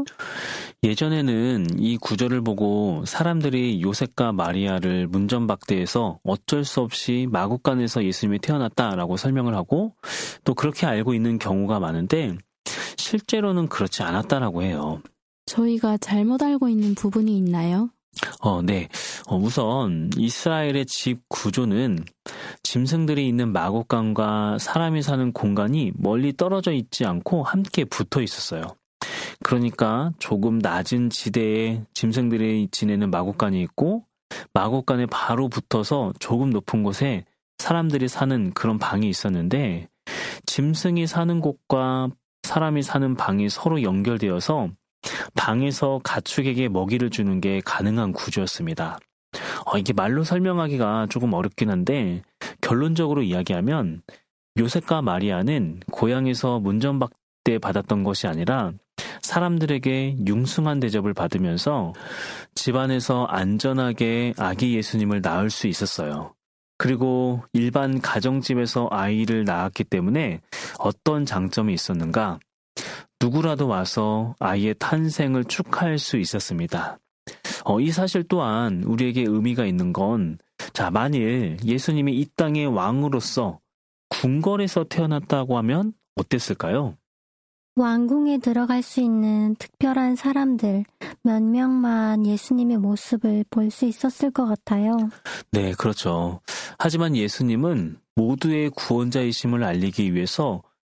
예전에는 이 구절을 보고 사람들이 요셉과 마리아를 문전박대해서 어쩔 수 없이 마구간에서 예수님이 태어났다라고 설명을 하고 또 그렇게 알고 있는 경우가 많은데 실제로는 그렇지 않았다라고 해요. 저희가 잘못 알고 있는 부분이 있나요? 네. 우선 이스라엘의 집 구조는 짐승들이 있는 마구간과 사람이 사는 공간이 멀리 떨어져 있지 않고 함께 붙어 있었어요. 그러니까 조금 낮은 지대에 짐승들이 지내는 마구간이 있고 마구간에 바로 붙어서 조금 높은 곳에 사람들이 사는 그런 방이 있었는데 짐승이 사는 곳과 사람이 사는 방이 서로 연결되어서 방에서 가축에게 먹이를 주는 게 가능한 구조였습니다. 이게 말로 설명하기가 조금 어렵긴 한데 결론적으로 이야기하면 요셉과 마리아는 고향에서 문전박대 받았던 것이 아니라 사람들에게 융숭한 대접을 받으면서 집안에서 안전하게 아기 예수님을 낳을 수 있었어요. 그리고 일반 가정집에서 아이를 낳았기 때문에 어떤 장점이 있었는가? 누구라도 와서 아이의 탄생을 축하할 수 있었습니다. 이 사실 또한 우리에게 의미가 있는 건 만일 예수님이 이 땅의 왕으로서 궁궐에서 태어났다고 하면 어땠을까요? 왕궁에 들어갈 수 있는 특별한 사람들 몇 명만 예수님의 모습을 볼 수 있었을 것 같아요. 네, 그렇죠. 하지만 예수님은 모두의 구원자이심을 알리기 위해서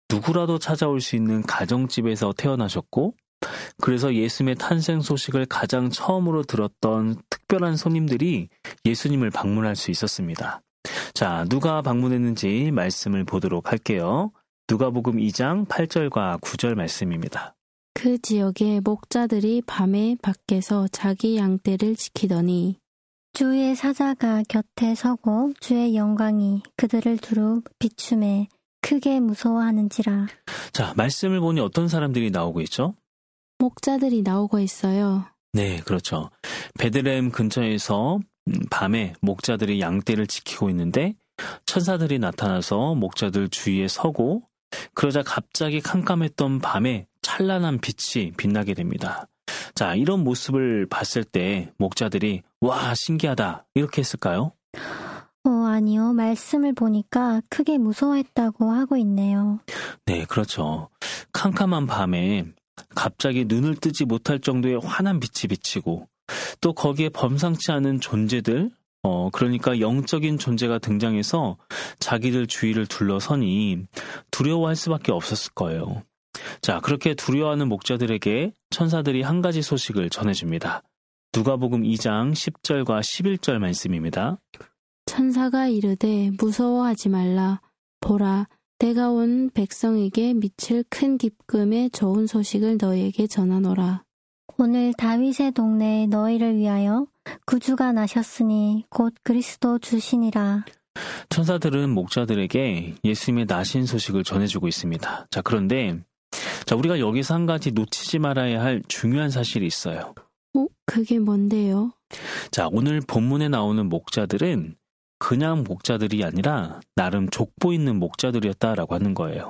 누구라도 찾아올 수 있는 가정집에서 태어나셨고, 그래서 예수님의 탄생 소식을 가장 처음으로 들었던 특별한 손님들이 예수님을 방문할 수 있었습니다. 자, 누가 방문했는지 말씀을 보도록 할게요. 누가복음 2장 8절과 9절 말씀입니다. 그 지역의 목자들이 밤에 밖에서 자기 양떼를 지키더니 주의 사자가 곁에 서고 주의 영광이 그들을 두루 비춤에 크게 무서워하는지라. 자, 말씀을 보니 어떤 사람들이 나오고 있죠? 목자들이 나오고 있어요. 네, 그렇죠. 베들레헴 근처에서 밤에 목자들이 양떼를 지키고 있는데 천사들이 나타나서 목자들 주위에 서고, 그러자 갑자기 캄캄했던 밤에 찬란한 빛이 빛나게 됩니다. 자, 이런 모습을 봤을 때 목자들이 와, 신기하다 이렇게 했을까요? 아니요. 말씀을 보니까 크게 무서워했다고 하고 있네요. 네, 그렇죠. 캄캄한 밤에 갑자기 눈을 뜨지 못할 정도의 환한 빛이 비치고, 또 거기에 범상치 않은 존재들, 그러니까 영적인 존재가 등장해서 자기들 주위를 둘러서니 두려워할 수밖에 없었을 거예요. 자, 그렇게 두려워하는 목자들에게 천사들이 한 가지 소식을 전해줍니다. 누가복음 2장 10절과 11절 말씀입니다. 천사가 이르되 무서워하지 말라. 보라, 내가 온 백성에게 미칠 큰 기쁨의 좋은 소식을 너희에게 전하노라. 오늘 다윗의 동네에 너희를 위하여 구주가 나셨으니 곧 그리스도 주시니라. 천사들은 목자들에게 예수님의 나신 소식을 전해주고 있습니다. 자, 그런데 우리가 여기서 한 가지 놓치지 말아야 할 중요한 사실이 있어요. 그게 뭔데요? 자, 오늘 본문에 나오는 목자들은 그냥 목자들이 아니라 나름 족보 있는 목자들이었다라고 하는 거예요.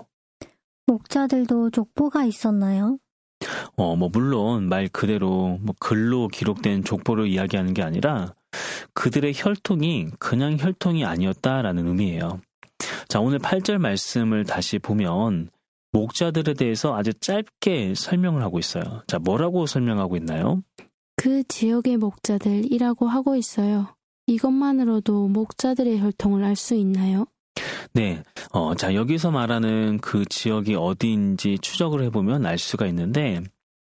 목자들도 족보가 있었나요? 물론 말 그대로 글로 기록된 족보를 이야기하는 게 아니라 그들의 혈통이 그냥 혈통이 아니었다라는 의미예요. 자, 오늘 8절 말씀을 다시 보면 목자들에 대해서 아주 짧게 설명을 하고 있어요. 자, 뭐라고 설명하고 있나요? 그 지역의 목자들이라고 하고 있어요. 이것만으로도 목자들의 혈통을 알 수 있나요? 네. 자, 여기서 말하는 그 지역이 어디인지 추적을 해보면 알 수가 있는데,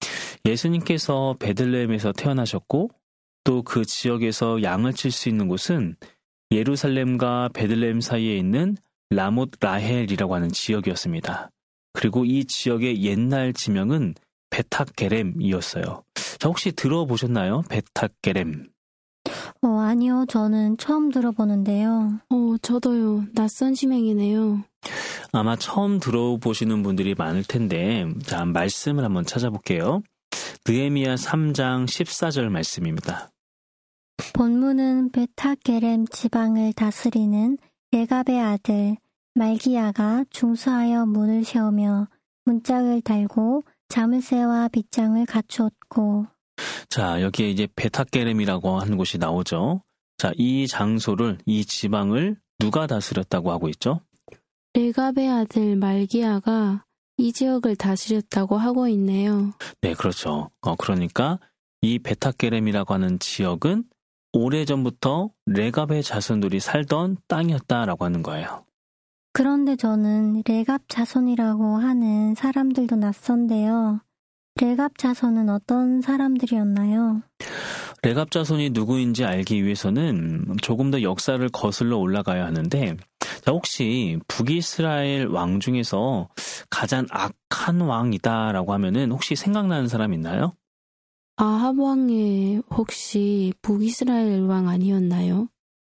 예수님께서 베들레헴에서 태어나셨고, 또 그 지역에서 양을 칠 수 있는 곳은 예루살렘과 베들레헴 사이에 있는 라못 라헬이라고 하는 지역이었습니다. 그리고 이 지역의 옛날 지명은 베탁게렘이었어요. 자, 혹시 들어보셨나요? 베탁게렘. 아니요. 저는 처음 들어보는데요. 저도요. 낯선 지명이네요. 아마 처음 들어보시는 분들이 많을 텐데, 자, 말씀을 한번 찾아볼게요. 느헤미야 3장 14절 말씀입니다. 본문은 베탁게렘 지방을 다스리는 레갑의 아들 말기야가 중수하여 문을 세우며 문짝을 달고 자물쇠와 빗장을 갖추었고. 자, 여기에 이제 베탁게렘이라고 하는 곳이 나오죠. 자, 이 장소를, 이 지방을 누가 다스렸다고 하고 있죠? 레갑의 아들 말기야가 이 지역을 다스렸다고 하고 있네요. 네, 그렇죠. 그러니까 이 베탁게렘이라고 하는 지역은 오래전부터 레갑의 자손들이 살던 땅이었다라고 하는 거예요. 그런데 저는 레갑 자손이라고 하는 사람들도 낯선데요. 레갑 자손은 어떤 사람들이었나요? 레갑 자손이 누구인지 알기 위해서는 조금 더 역사를 거슬러 올라가야 하는데, 자, 혹시 북이스라엘 왕 중에서 가장 악한 왕이다라고 하면은 혹시 생각나는 사람 있나요? 아합 왕이 혹시 북이스라엘 왕 아니었나요?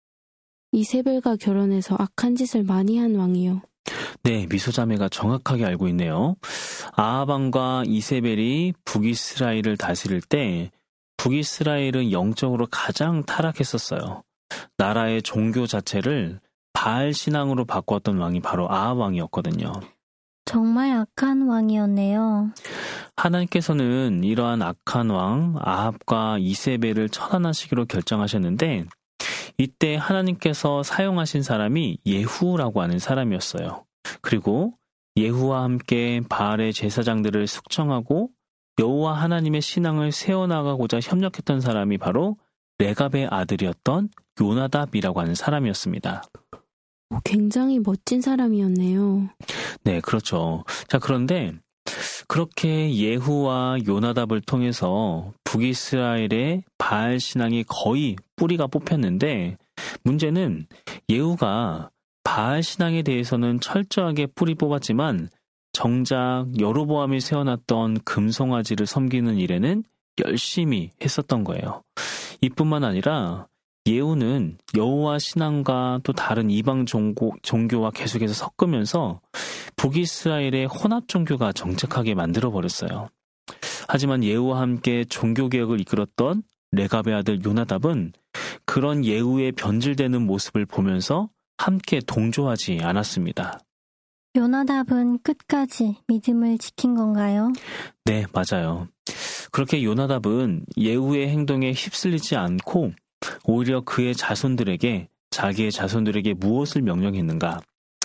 이세벨과 결혼해서 악한 짓을 많이 한 왕이요. 네, 미소자매가 정확하게 알고 있네요. 아합 왕과 이세벨이 북이스라엘을 다스릴 때 북이스라엘은 영적으로 가장 타락했었어요. 나라의 종교 자체를 바알 신앙으로 바꾸었던 왕이 바로 아합 왕이었거든요. 정말 악한 왕이었네요. 하나님께서는 이러한 악한 왕 아합과 이세벨을 처단하시기로 결정하셨는데, 이때 하나님께서 사용하신 사람이 예후라고 하는 사람이었어요. 그리고 예후와 함께 바알의 제사장들을 숙청하고 여호와 하나님의 신앙을 세워나가고자 협력했던 사람이 바로 레갑의 아들이었던 요나답이라고 하는 사람이었습니다. 굉장히 멋진 사람이었네요. 네, 그렇죠. 자, 그런데 그렇게 예후와 요나답을 통해서 북이스라엘의 바알 신앙이 거의 뿌리가 뽑혔는데 문제는 예후가 바알 신앙에 대해서는 철저하게 뿌리 뽑았지만 정작 여로보암이 세워놨던 금송아지를 섬기는 일에는 열심히 했었던 거예요. 이뿐만 아니라 예후는 여호와 신앙과 또 다른 이방 종교와 계속해서 섞으면서 북이스라엘의 혼합 종교가 정착하게 만들어버렸어요. 하지만 예후와 함께 종교개혁을 이끌었던 레갑의 아들 요나답은 그런 예후의 변질되는 모습을 보면서 함께 동조하지 않았습니다. 요나답은 끝까지 믿음을 지킨 건가요? 네, 맞아요. 그렇게 요나답은 예후의 행동에 휩쓸리지 않고 오히려 그의 자손들에게, 자기의 자손들에게 무엇을 명령했는가?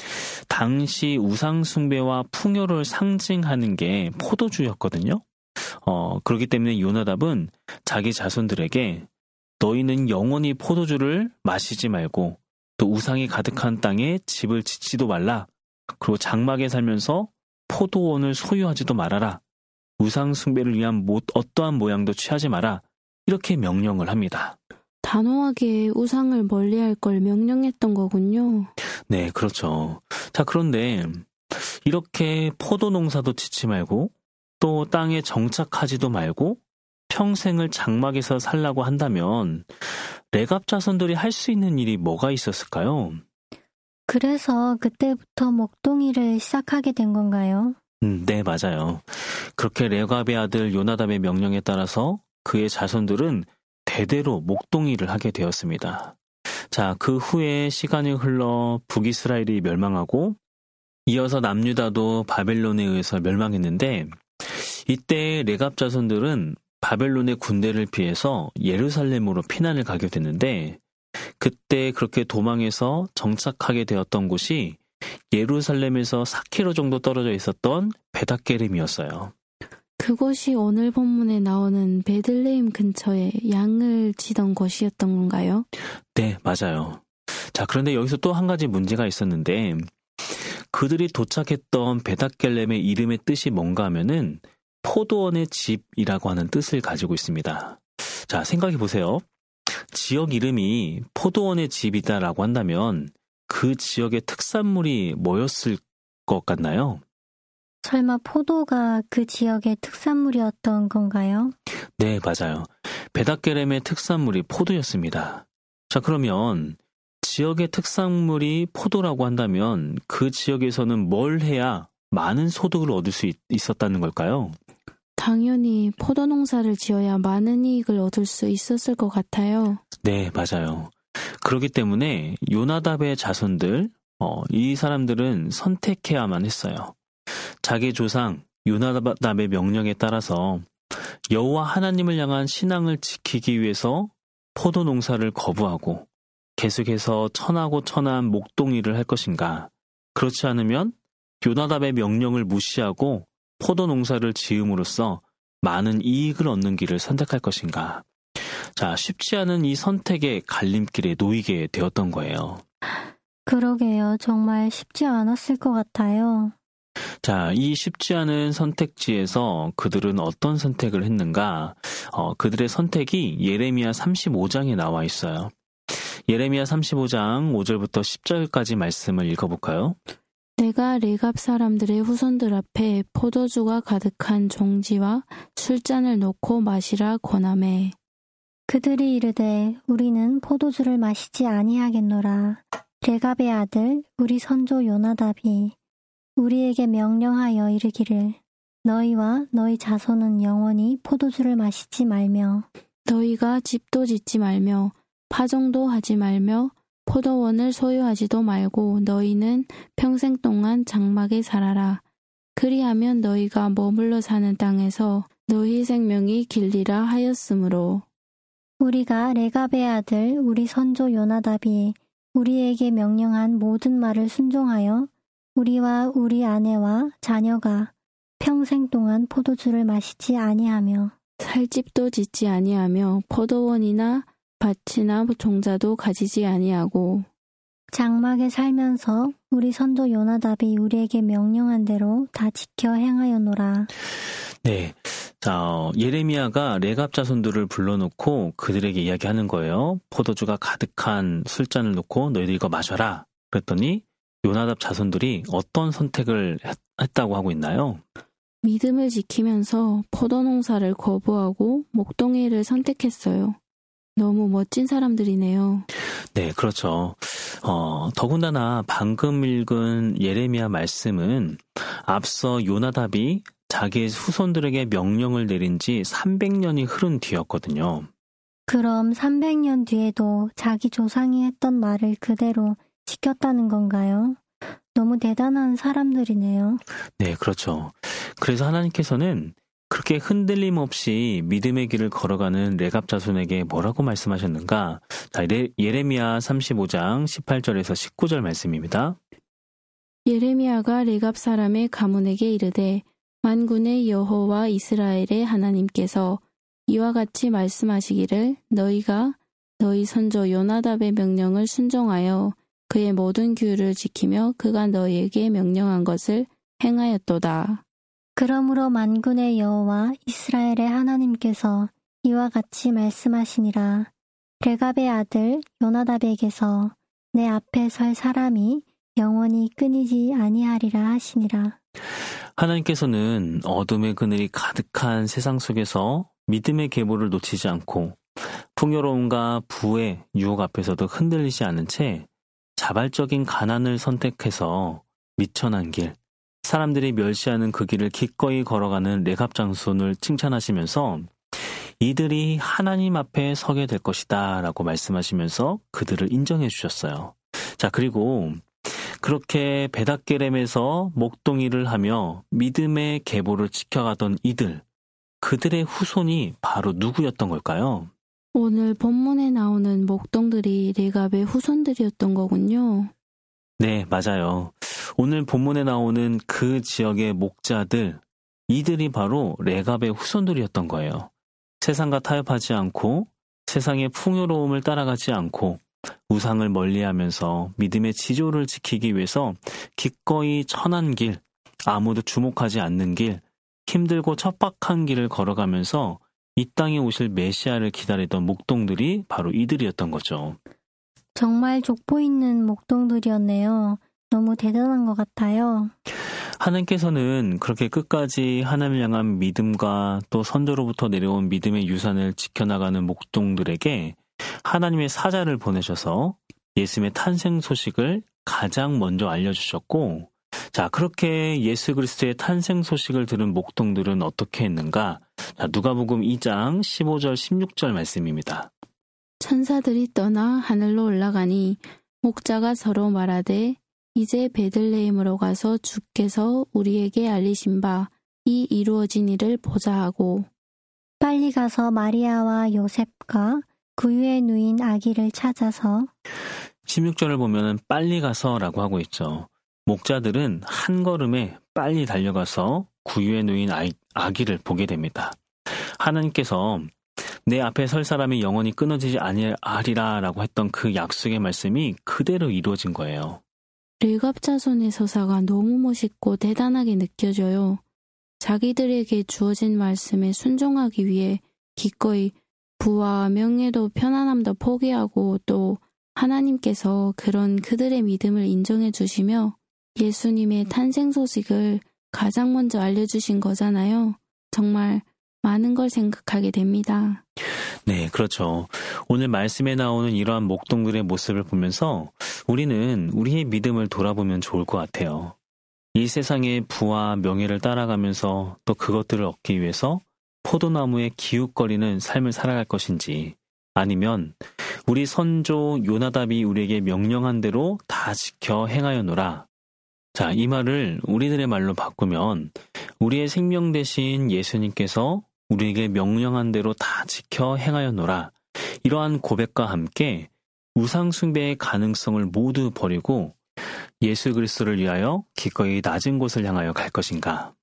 당시 우상 숭배와 풍요를 상징하는 게 포도주였거든요. 그렇기 때문에 요나답은 자기 자손들에게 너희는 영원히 포도주를 마시지 말고 또 우상이 가득한 땅에 집을 짓지도 말라. 그리고 장막에 살면서 포도원을 소유하지도 말아라. 우상 숭배를 위한 어떠한 모양도 취하지 마라. 이렇게 명령을 합니다. 단호하게 우상을 멀리할 걸 명령했던 거군요. 네, 그렇죠. 자, 그런데 이렇게 포도 농사도 짓지 말고 또 땅에 정착하지도 말고 평생을 장막에서 살라고 한다면 레갑 자손들이 할 수 있는 일이 뭐가 있었을까요? 그래서 그때부터 목동이를 시작하게 된 건가요? 네, 맞아요. 그렇게 레갑의 아들 요나답의 명령에 따라서 그의 자손들은 대대로 목동일을 하게 되었습니다. 자, 그 후에 시간이 흘러 북이스라엘이 멸망하고 이어서 남유다도 바벨론에 의해서 멸망했는데 이때 레갑 자손들은 바벨론의 군대를 피해서 예루살렘으로 피난을 가게 됐는데 그때 그렇게 도망해서 정착하게 되었던 곳이 예루살렘에서 4km 정도 떨어져 있었던 베닷게림이었어요. 그곳이 오늘 본문에 나오는 베들레헴 근처에 양을 치던 곳이었던 건가요? 네, 맞아요. 자, 그런데 여기서 또 한 가지 문제가 있었는데 그들이 도착했던 베닷게렘의 이름의 뜻이 뭔가 하면은 포도원의 집이라고 하는 뜻을 가지고 있습니다. 자, 생각해 보세요. 지역 이름이 포도원의 집이다라고 한다면 그 지역의 특산물이 뭐였을 것 같나요? 설마 포도가 그 지역의 특산물이었던 건가요? 네, 맞아요. 베닷게렘의 특산물이 포도였습니다. 자, 그러면 지역의 특산물이 포도라고 한다면 그 지역에서는 뭘 해야 많은 소득을 얻을 수 있었다는 걸까요? 당연히 포도 농사를 지어야 많은 이익을 얻을 수 있었을 것 같아요. 네, 맞아요. 그렇기 때문에 요나답의 자손들, 이 사람들은 선택해야만 했어요. 자기 조상 요나답의 명령에 따라서 여호와 하나님을 향한 신앙을 지키기 위해서 포도 농사를 거부하고 계속해서 천하고 천한 목동일을 할 것인가? 그렇지 않으면 요나답의 명령을 무시하고 포도 농사를 지음으로써 많은 이익을 얻는 길을 선택할 것인가? 자, 쉽지 않은 이 선택의 갈림길에 놓이게 되었던 거예요. 그러게요. 정말 쉽지 않았을 것 같아요. 자, 이 쉽지 않은 선택지에서 그들은 어떤 선택을 했는가? 그들의 선택이 예레미야 35장에 나와 있어요. 예레미야 35장 5절부터 10절까지 말씀을 읽어볼까요? 내가 레갑 사람들의 후손들 앞에 포도주가 가득한 종지와 술잔을 놓고 마시라 권하매 그들이 이르되 우리는 포도주를 마시지 아니하겠노라. 레갑의 아들 우리 선조 요나답이 우리에게 명령하여 이르기를 너희와 너희 자손은 영원히 포도주를 마시지 말며 너희가 집도 짓지 말며 파종도 하지 말며 포도원을 소유하지도 말고 너희는 평생 동안 장막에 살아라. 그리하면 너희가 머물러 사는 땅에서 너희 생명이 길리라 하였으므로 우리가 레갑의 아들 우리 선조 요나답이 우리에게 명령한 모든 말을 순종하여 우리와 우리 아내와 자녀가 평생 동안 포도주를 마시지 아니하며 살집도 짓지 아니하며 포도원이나 밭이나 종자도 가지지 아니하고 장막에 살면서 우리 선조 요나답이 우리에게 명령한 대로 다 지켜 행하였노라. 네. 자, 예레미야가 레갑 자손들을 불러놓고 그들에게 이야기하는 거예요. 포도주가 가득한 술잔을 놓고 너희들 이거 마셔라. 그랬더니 요나답 자손들이 어떤 선택을 했다고 하고 있나요? 믿음을 지키면서 포도 농사를 거부하고 목동이를 선택했어요. 너무 멋진 사람들이네요. 네, 그렇죠. 더군다나 방금 읽은 예레미야 말씀은 앞서 요나답이 자기의 후손들에게 명령을 내린 지 300년이 흐른 뒤였거든요. 그럼 300년 뒤에도 자기 조상이 했던 말을 그대로 지켰다는 건가요? 너무 대단한 사람들이네요. 네, 그렇죠. 그래서 하나님께서는 그렇게 흔들림 없이 믿음의 길을 걸어가는 레갑 자손에게 뭐라고 말씀하셨는가? 자, 예레미야 35장 18절에서 19절 말씀입니다. 예레미야가 레갑 사람의 가문에게 이르되 만군의 여호와 이스라엘의 하나님께서 이와 같이 말씀하시기를 너희가 너희 선조 요나답의 명령을 순종하여 그의 모든 규율을 지키며 그가 너희에게 명령한 것을 행하였도다. 그러므로 만군의 여호와 이스라엘의 하나님께서 이와 같이 말씀하시니라. 레갑의 아들 요나답에게서 내 앞에 설 사람이 영원히 끊이지 아니하리라 하시니라. 하나님께서는 어둠의 그늘이 가득한 세상 속에서 믿음의 계보를 놓치지 않고 풍요로움과 부의 유혹 앞에서도 흔들리지 않은 채 자발적인 가난을 선택해서 미천한 길, 사람들이 멸시하는 그 길을 기꺼이 걸어가는 레갑 장손을 칭찬하시면서 이들이 하나님 앞에 서게 될 것이다 라고 말씀하시면서 그들을 인정해 주셨어요. 자, 그리고 그렇게 베닷게렘에서 목동이를 하며 믿음의 계보를 지켜가던 이들, 그들의 후손이 바로 누구였던 걸까요? 오늘 본문에 나오는 목동들이 레갑의 후손들이었던 거군요. 네, 맞아요. 오늘 본문에 나오는 그 지역의 목자들, 이들이 바로 레갑의 후손들이었던 거예요. 세상과 타협하지 않고 세상의 풍요로움을 따라가지 않고 우상을 멀리하면서 믿음의 지조를 지키기 위해서 기꺼이 천한 길, 아무도 주목하지 않는 길, 힘들고 척박한 길을 걸어가면서 이 땅에 오실 메시아를 기다리던 목동들이 바로 이들이었던 거죠. 정말 족보 있는 목동들이었네요. 너무 대단한 것 같아요. 하나님께서는 그렇게 끝까지 하나님을 향한 믿음과 또 선조로부터 내려온 믿음의 유산을 지켜나가는 목동들에게 하나님의 사자를 보내셔서 예수님의 탄생 소식을 가장 먼저 알려주셨고, 자, 그렇게 예수 그리스도의 탄생 소식을 들은 목동들은 어떻게 했는가? 자, 누가복음 2장 15절 16절 말씀입니다. 천사들이 떠나 하늘로 올라가니 목자가 서로 말하되 이제 베들레헴으로 가서 주께서 우리에게 알리신 바 이 이루어진 일을 보자 하고 빨리 가서 마리아와 요셉과 구유에 누인 아기를 찾아서 16절을 보면 빨리 가서라고 하고 있죠. 목자들은 한 걸음에 빨리 달려가서 구유에 누인 아기를 보게 됩니다. 하나님께서 내 앞에 설 사람이 영원히 끊어지지 아니하리라 라고 했던 그 약속의 말씀이 그대로 이루어진 거예요. 레갑 자손의 서사가 너무 멋있고 대단하게 느껴져요. 자기들에게 주어진 말씀에 순종하기 위해 기꺼이 부와 명예도 편안함도 포기하고 또 하나님께서 그런 그들의 믿음을 인정해 주시며 예수님의 탄생 소식을 가장 먼저 알려주신 거잖아요. 정말 많은 걸 생각하게 됩니다. 네, 그렇죠. 오늘 말씀에 나오는 이러한 목동들의 모습을 보면서 우리는 우리의 믿음을 돌아보면 좋을 것 같아요. 이 세상의 부와 명예를 따라가면서 또 그것들을 얻기 위해서 포도나무에 기웃거리는 삶을 살아갈 것인지, 아니면 우리 선조 요나답이 우리에게 명령한 대로 다 지켜 행하여노라. 자, 이 말을 우리들의 말로 바꾸면 우리의 생명 대신 예수님께서 우리에게 명령한 대로 다 지켜 행하여노라. 이러한 고백과 함께 우상 숭배의 가능성을 모두 버리고 예수 그리스도를 위하여 기꺼이 낮은 곳을 향하여 갈 것인가?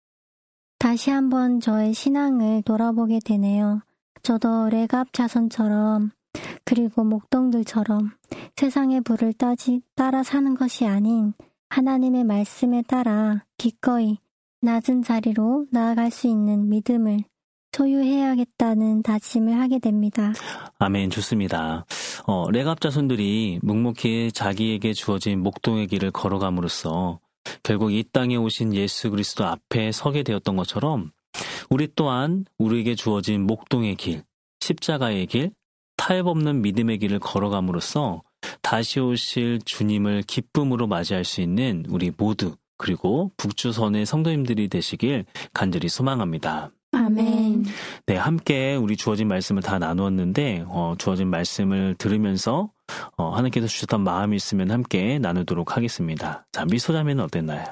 다시 한번 저의 신앙을 돌아보게 되네요. 저도 레갑 자손처럼 그리고 목동들처럼 세상의 부를 따라 사는 것이 아닌 하나님의 말씀에 따라 기꺼이 낮은 자리로 나아갈 수 있는 믿음을 소유해야겠다는 다짐을 하게 됩니다. 아멘, 좋습니다. 레갑 자손들이 묵묵히 자기에게 주어진 목동의 길을 걸어감으로써 결국 이 땅에 오신 예수 그리스도 앞에 서게 되었던 것처럼 우리 또한 우리에게 주어진 목동의 길, 십자가의 길, 타협없는 믿음의 길을 걸어감으로써 다시 오실 주님을 기쁨으로 맞이할 수 있는 우리 모두, 그리고 북주선의 성도님들이 되시길 간절히 소망합니다. 아멘. 네, 함께 우리 주어진 말씀을 다 나누었는데 주어진 말씀을 들으면서 하나님께서 주셨던 마음이 있으면 함께 나누도록 하겠습니다. 자, 미소자매는 어땠나요?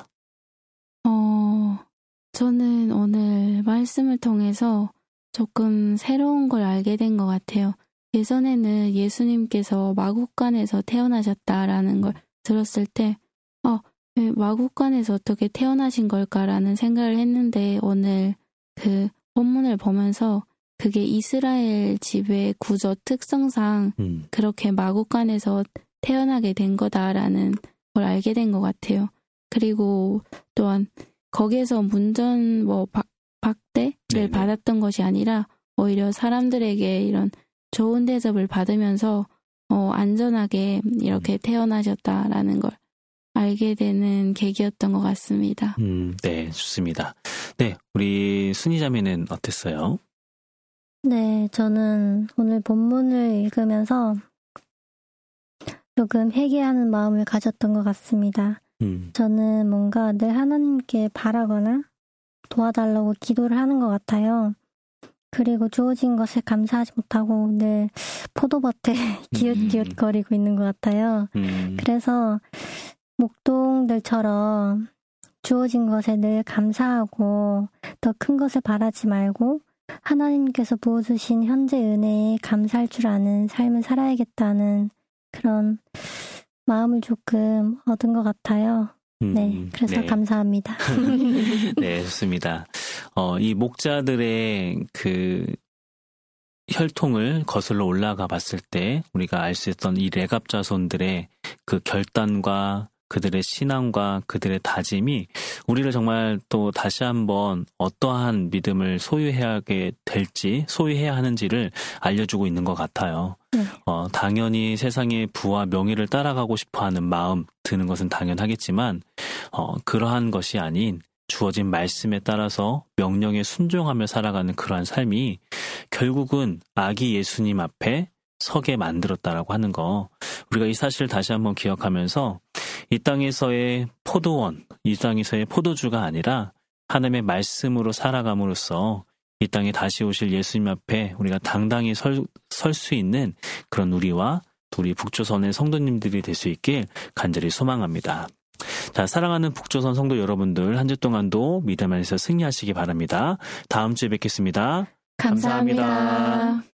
저는 오늘 말씀을 통해서 조금 새로운 걸 알게 된 것 같아요. 예전에는 예수님께서 마국간에서 태어나셨다라는 걸 들었을 때 왜 마국간에서 어떻게 태어나신 걸까라는 생각을 했는데 오늘 그 본문을 보면서 그게 이스라엘 지배의 구조 특성상 그렇게 마국간에서 태어나게 된 거다라는 걸 알게 된 것 같아요. 그리고 또한 거기에서 문전 박대를 네네. 받았던 것이 아니라 오히려 사람들에게 이런 좋은 대접을 받으면서 안전하게 이렇게 태어나셨다라는 걸 알게 되는 계기였던 것 같습니다. 네, 좋습니다. 네, 우리 순이자매는 어땠어요? 네, 저는 오늘 본문을 읽으면서 조금 회개하는 마음을 가졌던 것 같습니다. 저는 뭔가 늘 하나님께 바라거나 도와달라고 기도를 하는 것 같아요. 그리고 주어진 것에 감사하지 못하고 늘 포도밭에 기웃기웃거리고 있는 것 같아요. 그래서 목동들처럼 주어진 것에 늘 감사하고 더 큰 것을 바라지 말고 하나님께서 부어주신 현재 은혜에 감사할 줄 아는 삶을 살아야겠다는 그런 마음을 조금 얻은 것 같아요. 네, 그래서 네. 감사합니다. 네, 좋습니다. 이 목자들의 그 혈통을 거슬러 올라가 봤을 때 우리가 알 수 있던 이 레갑 자손들의 그 결단과 그들의 신앙과 그들의 다짐이 우리를 정말 또 다시 한번 어떠한 믿음을 소유해야 하는지를 알려주고 있는 것 같아요. 당연히 세상의 부와 명예를 따라가고 싶어하는 마음 드는 것은 당연하겠지만 그러한 것이 아닌 주어진 말씀에 따라서 명령에 순종하며 살아가는 그러한 삶이 결국은 아기 예수님 앞에 서게 만들었다라고 하는 거, 우리가 이 사실을 다시 한번 기억하면서 이 땅에서의 포도원, 이 땅에서의 포도주가 아니라 하나님의 말씀으로 살아감으로써 이 땅에 다시 오실 예수님 앞에 우리가 당당히 설 수 있는 그런 우리와 우리 북조선의 성도님들이 될 수 있길 간절히 소망합니다. 자, 사랑하는 북조선 성도 여러분들, 한 주 동안도 믿음 안에서 승리하시기 바랍니다. 다음 주에 뵙겠습니다. 감사합니다.